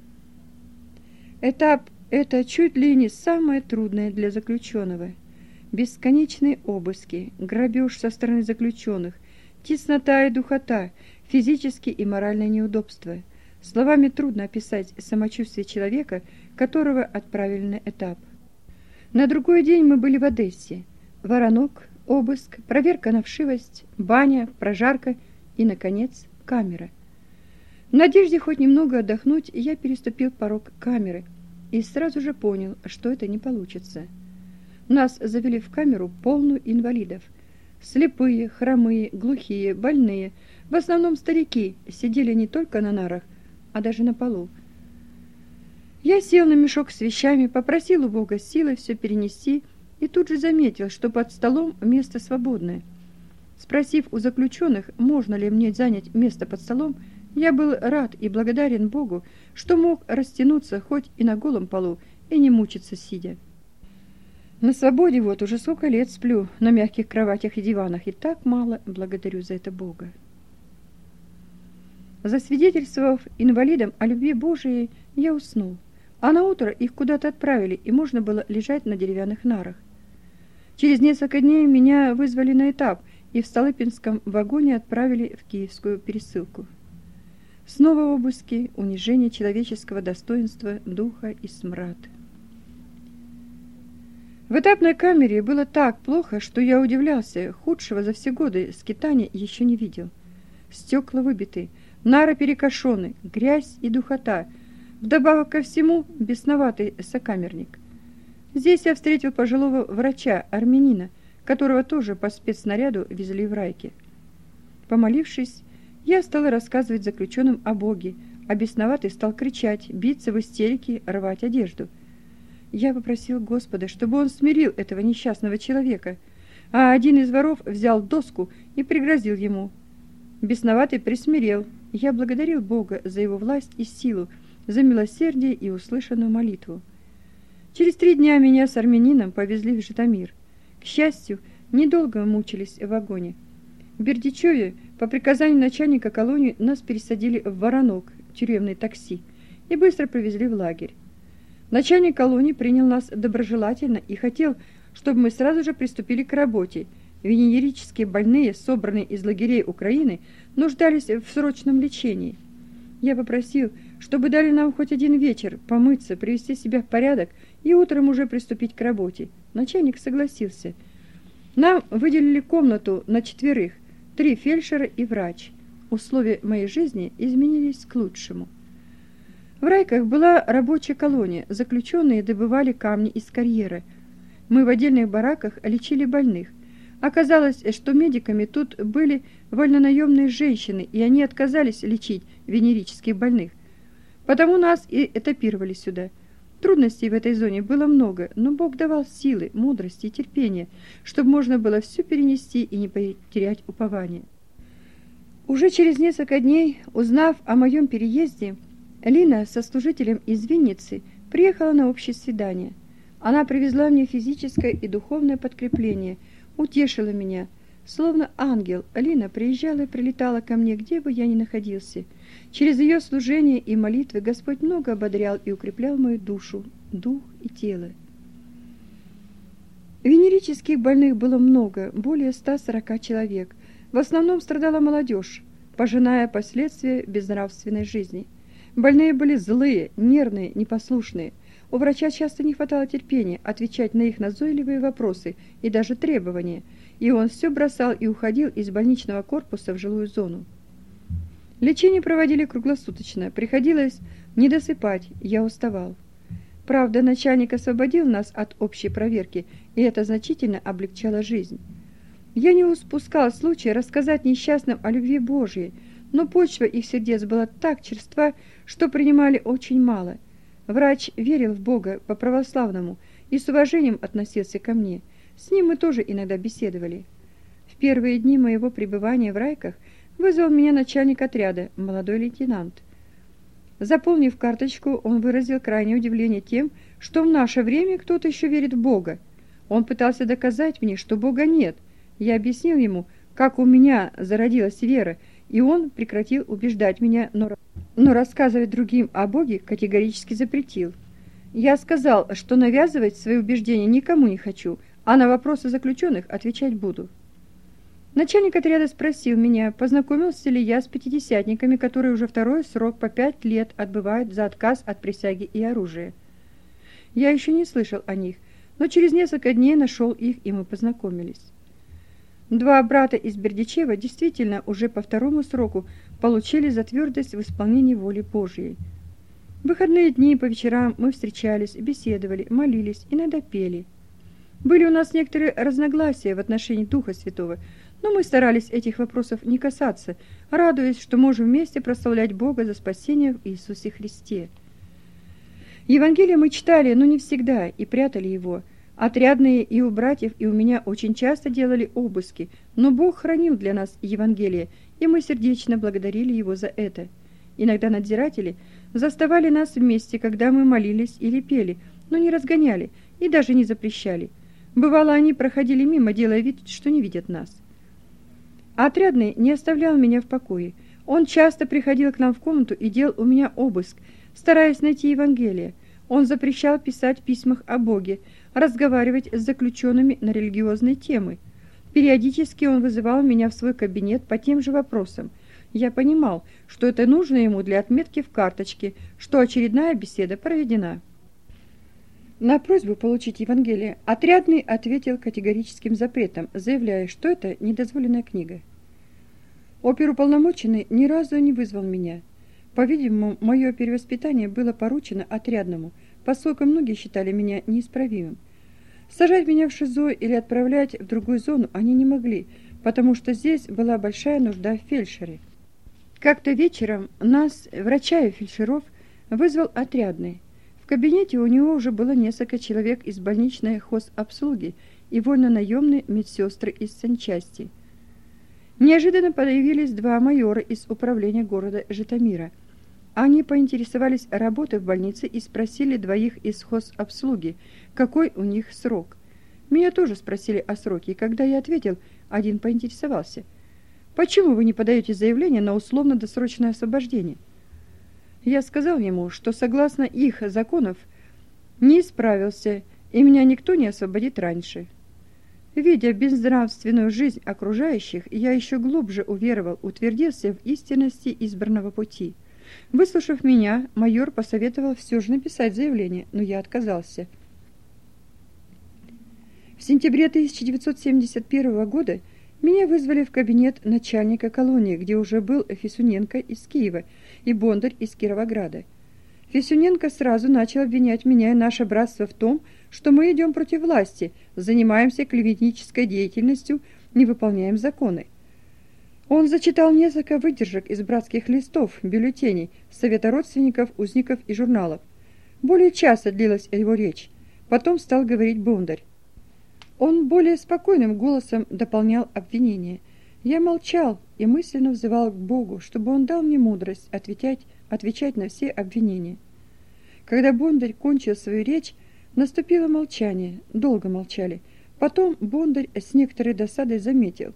Этап – это чуть ли не самое трудное для заключенного. Бесконечные обыски, грабеж со стороны заключенных, теснота и духота, физические и моральные неудобства. Словами трудно описать самочувствие человека, которого отправили на этап. На другой день мы были в Одессе. Воронок, обыск, проверка на вшивость, баня, прожарка и, наконец, камера. В надежде хоть немного отдохнуть, я переступил порог камеры и сразу же понял, что это не получится. Нас завели в камеру, полную инвалидов. Слепые, хромые, глухие, больные, в основном старики, сидели не только на нарах, а даже на полу. Я сел на мешок с вещами, попросил у Бога силы все перенести и тут же заметил, что под столом место свободное. Спросив у заключенных, можно ли мне занять место под столом, я был рад и благодарен Богу, что мог растянуться хоть и на голом полу и не мучиться сидя. На свободе вот уже сколько лет сплю на мягких кроватях и диванах, и так мало благодарю за это Бога. Засвидетельствовав инвалидам о любви Божией, я уснул, а наутро их куда-то отправили, и можно было лежать на деревянных нарах. Через несколько дней меня вызвали на этап, и в Столыпинском вагоне отправили в киевскую пересылку. Снова обыски, унижение человеческого достоинства, духа и смрад. В этапной камере было так плохо, что я удивлялся, худшего за все годы скитания еще не видел. Стекла выбиты, нары перекошены, грязь и духота, вдобавок ко всему бесноватый сокамерник. Здесь я встретил пожилого врача, армянина, которого тоже по спецснаряду везли в Райки. Помолившись, я стал рассказывать заключенным о Боге, а бесноватый стал кричать, биться в истерике, рвать одежду. Я попросил Господа, чтобы он смирил этого несчастного человека, а один из воров взял доску и пригрозил ему. Бесноватый присмирел. Я благодарил Бога за его власть и силу, за милосердие и услышанную молитву. Через три дня меня с армянином повезли в Житомир. К счастью, недолго мучились в вагоне. В Бердичеве по приказанию начальника колонии нас пересадили в Воронок, тюремное такси, и быстро повезли в лагерь. Начальник колонии принял нас доброжелательно и хотел, чтобы мы сразу же приступили к работе. Венерические больные, собранные из лагерей Украины, нуждались в срочном лечении. Я попросил, чтобы дали нам хоть один вечер помыться, привести себя в порядок и утром уже приступить к работе. Начальник согласился. Нам выделили комнату на четверых, три фельдшера и врач. Условия моей жизни изменились к лучшему. В Райках была рабочая колония, заключенные добывали камни из карьера. Мы в отдельных бараках лечили больных. Оказалось, что медиками тут были вольнонаемные женщины, и они отказались лечить венерических больных. Потому нас и этапировали сюда. Трудностей в этой зоне было много, но Бог давал силы, мудрости и терпения, чтобы можно было все перенести и не потерять упование. Уже через несколько дней, узнав о моем переезде, Лина со служителем из Винницы приехала на общее свидание. Она привезла мне физическое и духовное подкрепление, утешила меня. Словно ангел, Лина приезжала и прилетала ко мне, где бы я ни находился. Через ее служение и молитвы Господь много ободрял и укреплял мою душу, дух и тело. Венерических больных было много, более ста сорока человек. В основном страдала молодежь, пожиная последствия безнравственной жизни. Больные были злые, нервные, непослушные. У врача часто не хватало терпения отвечать на их назойливые вопросы и даже требования, и он все бросал и уходил из больничного корпуса в жилую зону. Лечение проводили круглосуточно, приходилось не досыпать, я уставал. Правда, начальник освободил нас от общей проверки, и это значительно облегчало жизнь. Я не упускал случая рассказать несчастным о любви Божьей, но почва их сердец была так черства, что принимали очень мало. Врач верил в Бога по-православному и с уважением относился ко мне. С ним мы тоже иногда беседовали. В первые дни моего пребывания в Райках вызвал меня начальник отряда, молодой лейтенант. Заполнив карточку, он выразил крайнее удивление тем, что в наше время кто-то еще верит в Бога. Он пытался доказать мне, что Бога нет. Я объяснил ему, как у меня зародилась вера, и он прекратил убеждать меня, но, но рассказывать другим о Боге категорически запретил. Я сказал, что навязывать свои убеждения никому не хочу, а на вопросы заключенных отвечать буду. Начальник отряда спросил меня, познакомился ли я с пятидесятниками, которые уже второй срок по пять лет отбывают за отказ от присяги и оружия. Я еще не слышал о них, но через несколько дней нашел их, и мы познакомились. Два брата из Бердичева действительно уже по второму сроку получили за твердость в исполнении воли Божьей. В выходные дни по вечерам мы встречались, беседовали, молились, иногда пели. Были у нас некоторые разногласия в отношении Духа Святого, но мы старались этих вопросов не касаться, радуясь, что можем вместе прославлять Бога за спасение в Иисусе Христе. Евангелие мы читали, но не всегда, и прятали его. Отрядные и у братьев, и у меня очень часто делали обыски, но Бог хранил для нас Евангелие, и мы сердечно благодарили Его за это. Иногда надзиратели заставали нас вместе, когда мы молились или пели, но не разгоняли и даже не запрещали. Бывало, они проходили мимо, делая вид, что не видят нас. Отрядный не оставлял меня в покое. Он часто приходил к нам в комнату и делал у меня обыск, стараясь найти Евангелие. Он запрещал писать в письмах о Боге, разговаривать с заключенными на религиозные темы. Периодически он вызывал меня в свой кабинет по тем же вопросам. Я понимал, что это нужно ему для отметки в карточке, что очередная беседа проведена. На просьбу получить Евангелие отрядный ответил категорическим запретом, заявляя, что это недозволенная книга. Оперуполномоченный ни разу не вызвал меня. По-видимому, мое перевоспитание было поручено отрядному, поскольку многие считали меня неисправимым. Сажать меня в ШИЗО или отправлять в другую зону они не могли, потому что здесь была большая нужда в фельдшере. Как-то вечером нас, врача и фельдшеров, вызвал отрядный. В кабинете у него уже было несколько человек из больничной хозобслуги и вольно-наемные медсестры из санчасти. Неожиданно появились два майора из управления города Житомира. Они поинтересовались работой в больнице и спросили двоих из хозобслуги, какой у них срок. Меня тоже спросили о сроке, и когда я ответил, один поинтересовался: «Почему вы не подаете заявление на условно-досрочное освобождение?» Я сказал ему, что согласно их законов не исправился, и меня никто не освободит раньше. Видя безнравственную жизнь окружающих, я еще глубже уверовал, утвердился в истинности избранного пути. Выслушав меня, майор посоветовал все же написать заявление, но я отказался. В сентябре тысяча девятьсот семьдесят первого года меня вызвали в кабинет начальника колонии, где уже был Фисуненко из Киева и Бондарь из Кировограда. Фисуненко сразу начал обвинять меня и наше братство в том, что мы идем против власти, занимаемся клеветнической деятельностью, не выполняем законы. Он зачитал несколько выдержек из братских листов, бюллетеней, совета родственников, узников и журналов. Более часа длилась его речь. Потом стал говорить Бондарь. Он более спокойным голосом дополнял обвинения. Я молчал и мысленно взывал к Богу, чтобы он дал мне мудрость отвечать, отвечать на все обвинения. Когда Бондарь кончил свою речь, наступило молчание, долго молчали. Потом Бондарь с некоторой досадой заметил: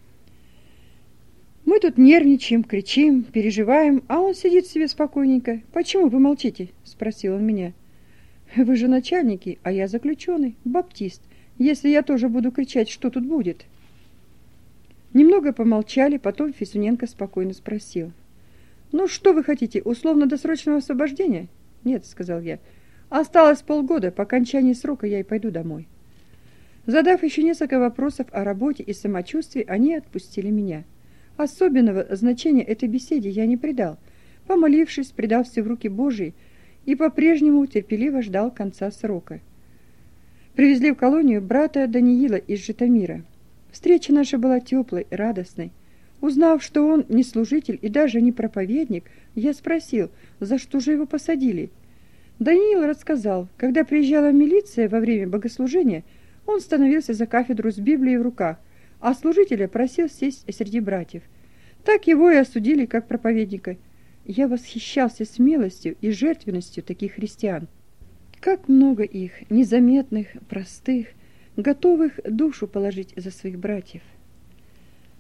«Мы тут нервничаем, кричим, переживаем, а он сидит себе спокойненько. Почему вы молчите?» – спросил он меня. «Вы же начальники, а я заключенный, баптист. Если я тоже буду кричать, что тут будет?» Немного помолчали, потом Фисуненко спокойно спросил: «Ну, что вы хотите, условно-досрочного освобождения?» «Нет», — сказал я. «Осталось полгода, по окончании срока я и пойду домой». Задав еще несколько вопросов о работе и самочувствии, они отпустили меня. Особенного значения этой беседе я не придал. Помолившись, предал все в руки Божьи и по-прежнему терпеливо ждал конца срока. Привезли в колонию брата Даниила из Житомира. Встреча наша была теплой, радостной. Узнав, что он не служитель и даже не проповедник, я спросил, за что же его посадили. Даниил рассказал, когда приезжала милиция во время богослужения, он становился за кафедру с Библией в руках, а служителя просил сесть среди братьев. Так его и осудили как проповедника. Я восхищался смелостью и жертвенностью таких христиан. Как много их, незаметных, простых, готовых душу положить за своих братьев.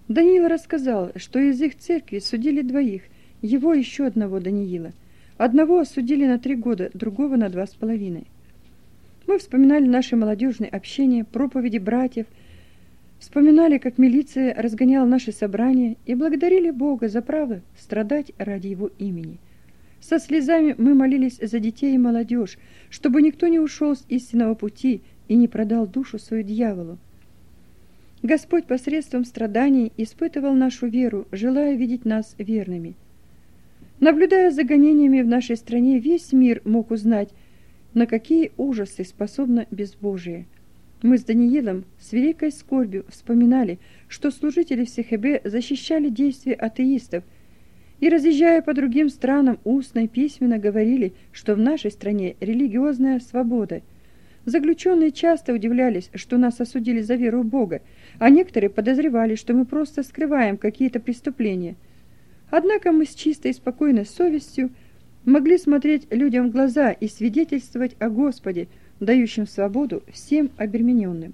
Даниил рассказал, что из их церкви судили двоих, его и еще одного Даниила. Одного осудили на три года, другого на два с половиной. Мы вспоминали наше молодежное общение, проповеди братьев, вспоминали, как милиция разгоняла наши собрания и благодарили Бога за право страдать ради Его имени. Со слезами мы молились за детей и молодежь, чтобы никто не ушел с истинного пути и не продал душу свою дьяволу. Господь посредством страданий испытывал нашу веру, желая видеть нас верными. Наблюдая за гонениями в нашей стране, весь мир мог узнать, на какие ужасы способно безбожие. Мы с Даниилом с великой скорбью вспоминали, что служители в СХБ защищали действия атеистов и, разъезжая по другим странам, устно и письменно говорили, что в нашей стране религиозная свобода. Заключенные часто удивлялись, что нас осудили за веру в Бога, а некоторые подозревали, что мы просто скрываем какие-то преступления. Однако мы с чистой и спокойной совестью могли смотреть людям в глаза и свидетельствовать о Господе, дающем свободу всем обремененным.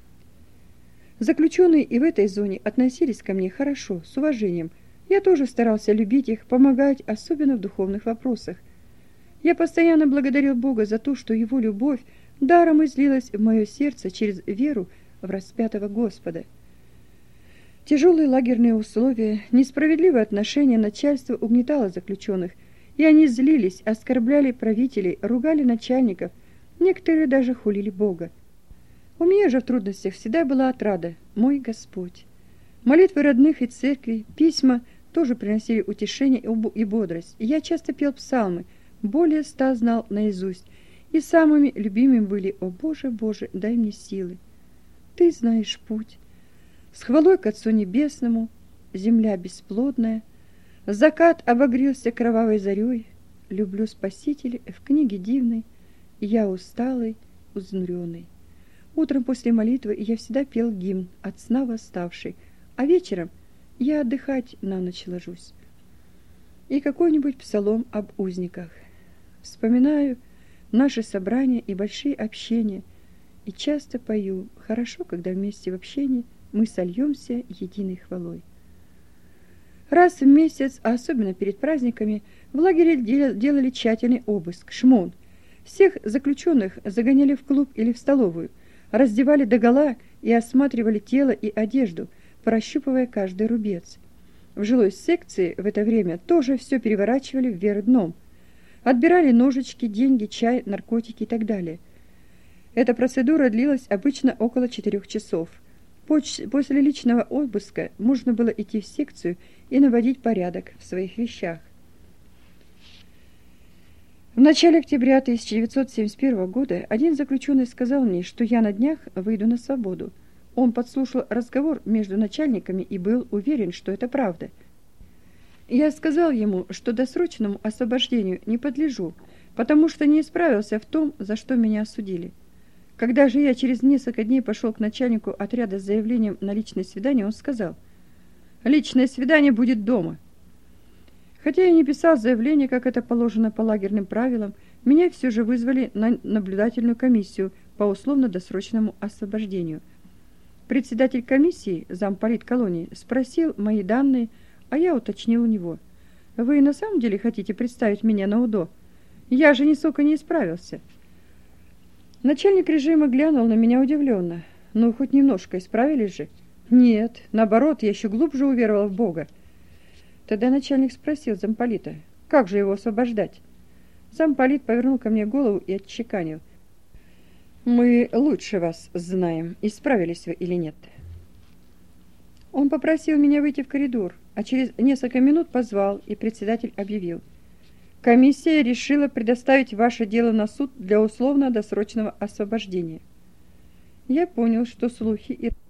Заключенные и в этой зоне относились ко мне хорошо, с уважением. Я тоже старался любить их, помогать, особенно в духовных вопросах. Я постоянно благодарил Бога за то, что Его любовь даром излилась в мое сердце через веру в распятого Господа. Тяжелые лагерные условия, несправедливое отношение начальства угнетало заключенных, и они злились, оскорбляли правителей, ругали начальников, некоторые даже хулили Бога. У меня же в трудностях всегда была отрада, мой Господь. Молитвы родных и церкви, письма тоже приносили утешение и бодрость, и я часто пел псалмы, более ста знал наизусть, и самыми любимыми были: «О Боже, Боже, дай мне силы! Ты знаешь путь. С хвалой к Отцу Небесному, земля бесплодная, закат обогрелся кровавой зарей, люблю Спасителя в книге дивной, я усталый, узнуренный». Утром после молитвы я всегда пел гимн «От сна восставший», а вечером я отдыхать на ночь ложусь. И какой-нибудь псалом об узниках. Вспоминаю наши собрания и большие общения, и часто пою: хорошо, когда вместе в общении мы сольемся единой хвалой. Раз в месяц, а особенно перед праздниками, в лагере делали тщательный обыск, шмон. Всех заключенных загоняли в клуб или в столовую, раздевали догола и осматривали тело и одежду, прощупывая каждый рубец. В жилой секции в это время тоже все переворачивали вверх дном. Отбирали ножички, деньги, чай, наркотики и так далее. Эта процедура длилась обычно около четырех часов. После личного обыска можно было идти в секцию и наводить порядок в своих вещах. В начале октября тысяча девятьсот семьдесят первого года один заключенный сказал мне, что я на днях выйду на свободу. Он подслушал разговор между начальниками и был уверен, что это правда. Я сказал ему, что досрочному освобождению не подлежу, потому что не исправился в том, за что меня осудили. Когда же я через несколько дней пошел к начальнику отряда с заявлением на личное свидание, он сказал: «Личное свидание будет дома». Хотя я не писал заявление, как это положено по лагерным правилам, меня все же вызвали на наблюдательную комиссию по условно-досрочному освобождению. Председатель комиссии, замполит колонии, спросил мои данные, а я уточнил у него: «Вы на самом деле хотите представить меня на УДО? Я же нисколько не исправился». Начальник режима глянул на меня удивленно. «Ну, хоть немножко исправились же?» «Нет, наоборот, я еще глубже уверовал в Бога». Тогда начальник спросил замполита: «Как же его освобождать?» Замполит повернул ко мне голову и отчеканил: «Мы лучше вас знаем, исправились вы или нет». Он попросил меня выйти в коридор, а через несколько минут позвал, и председатель объявил: «Комиссия решила предоставить ваше дело на суд для условно-досрочного освобождения». Я понял, что слухи и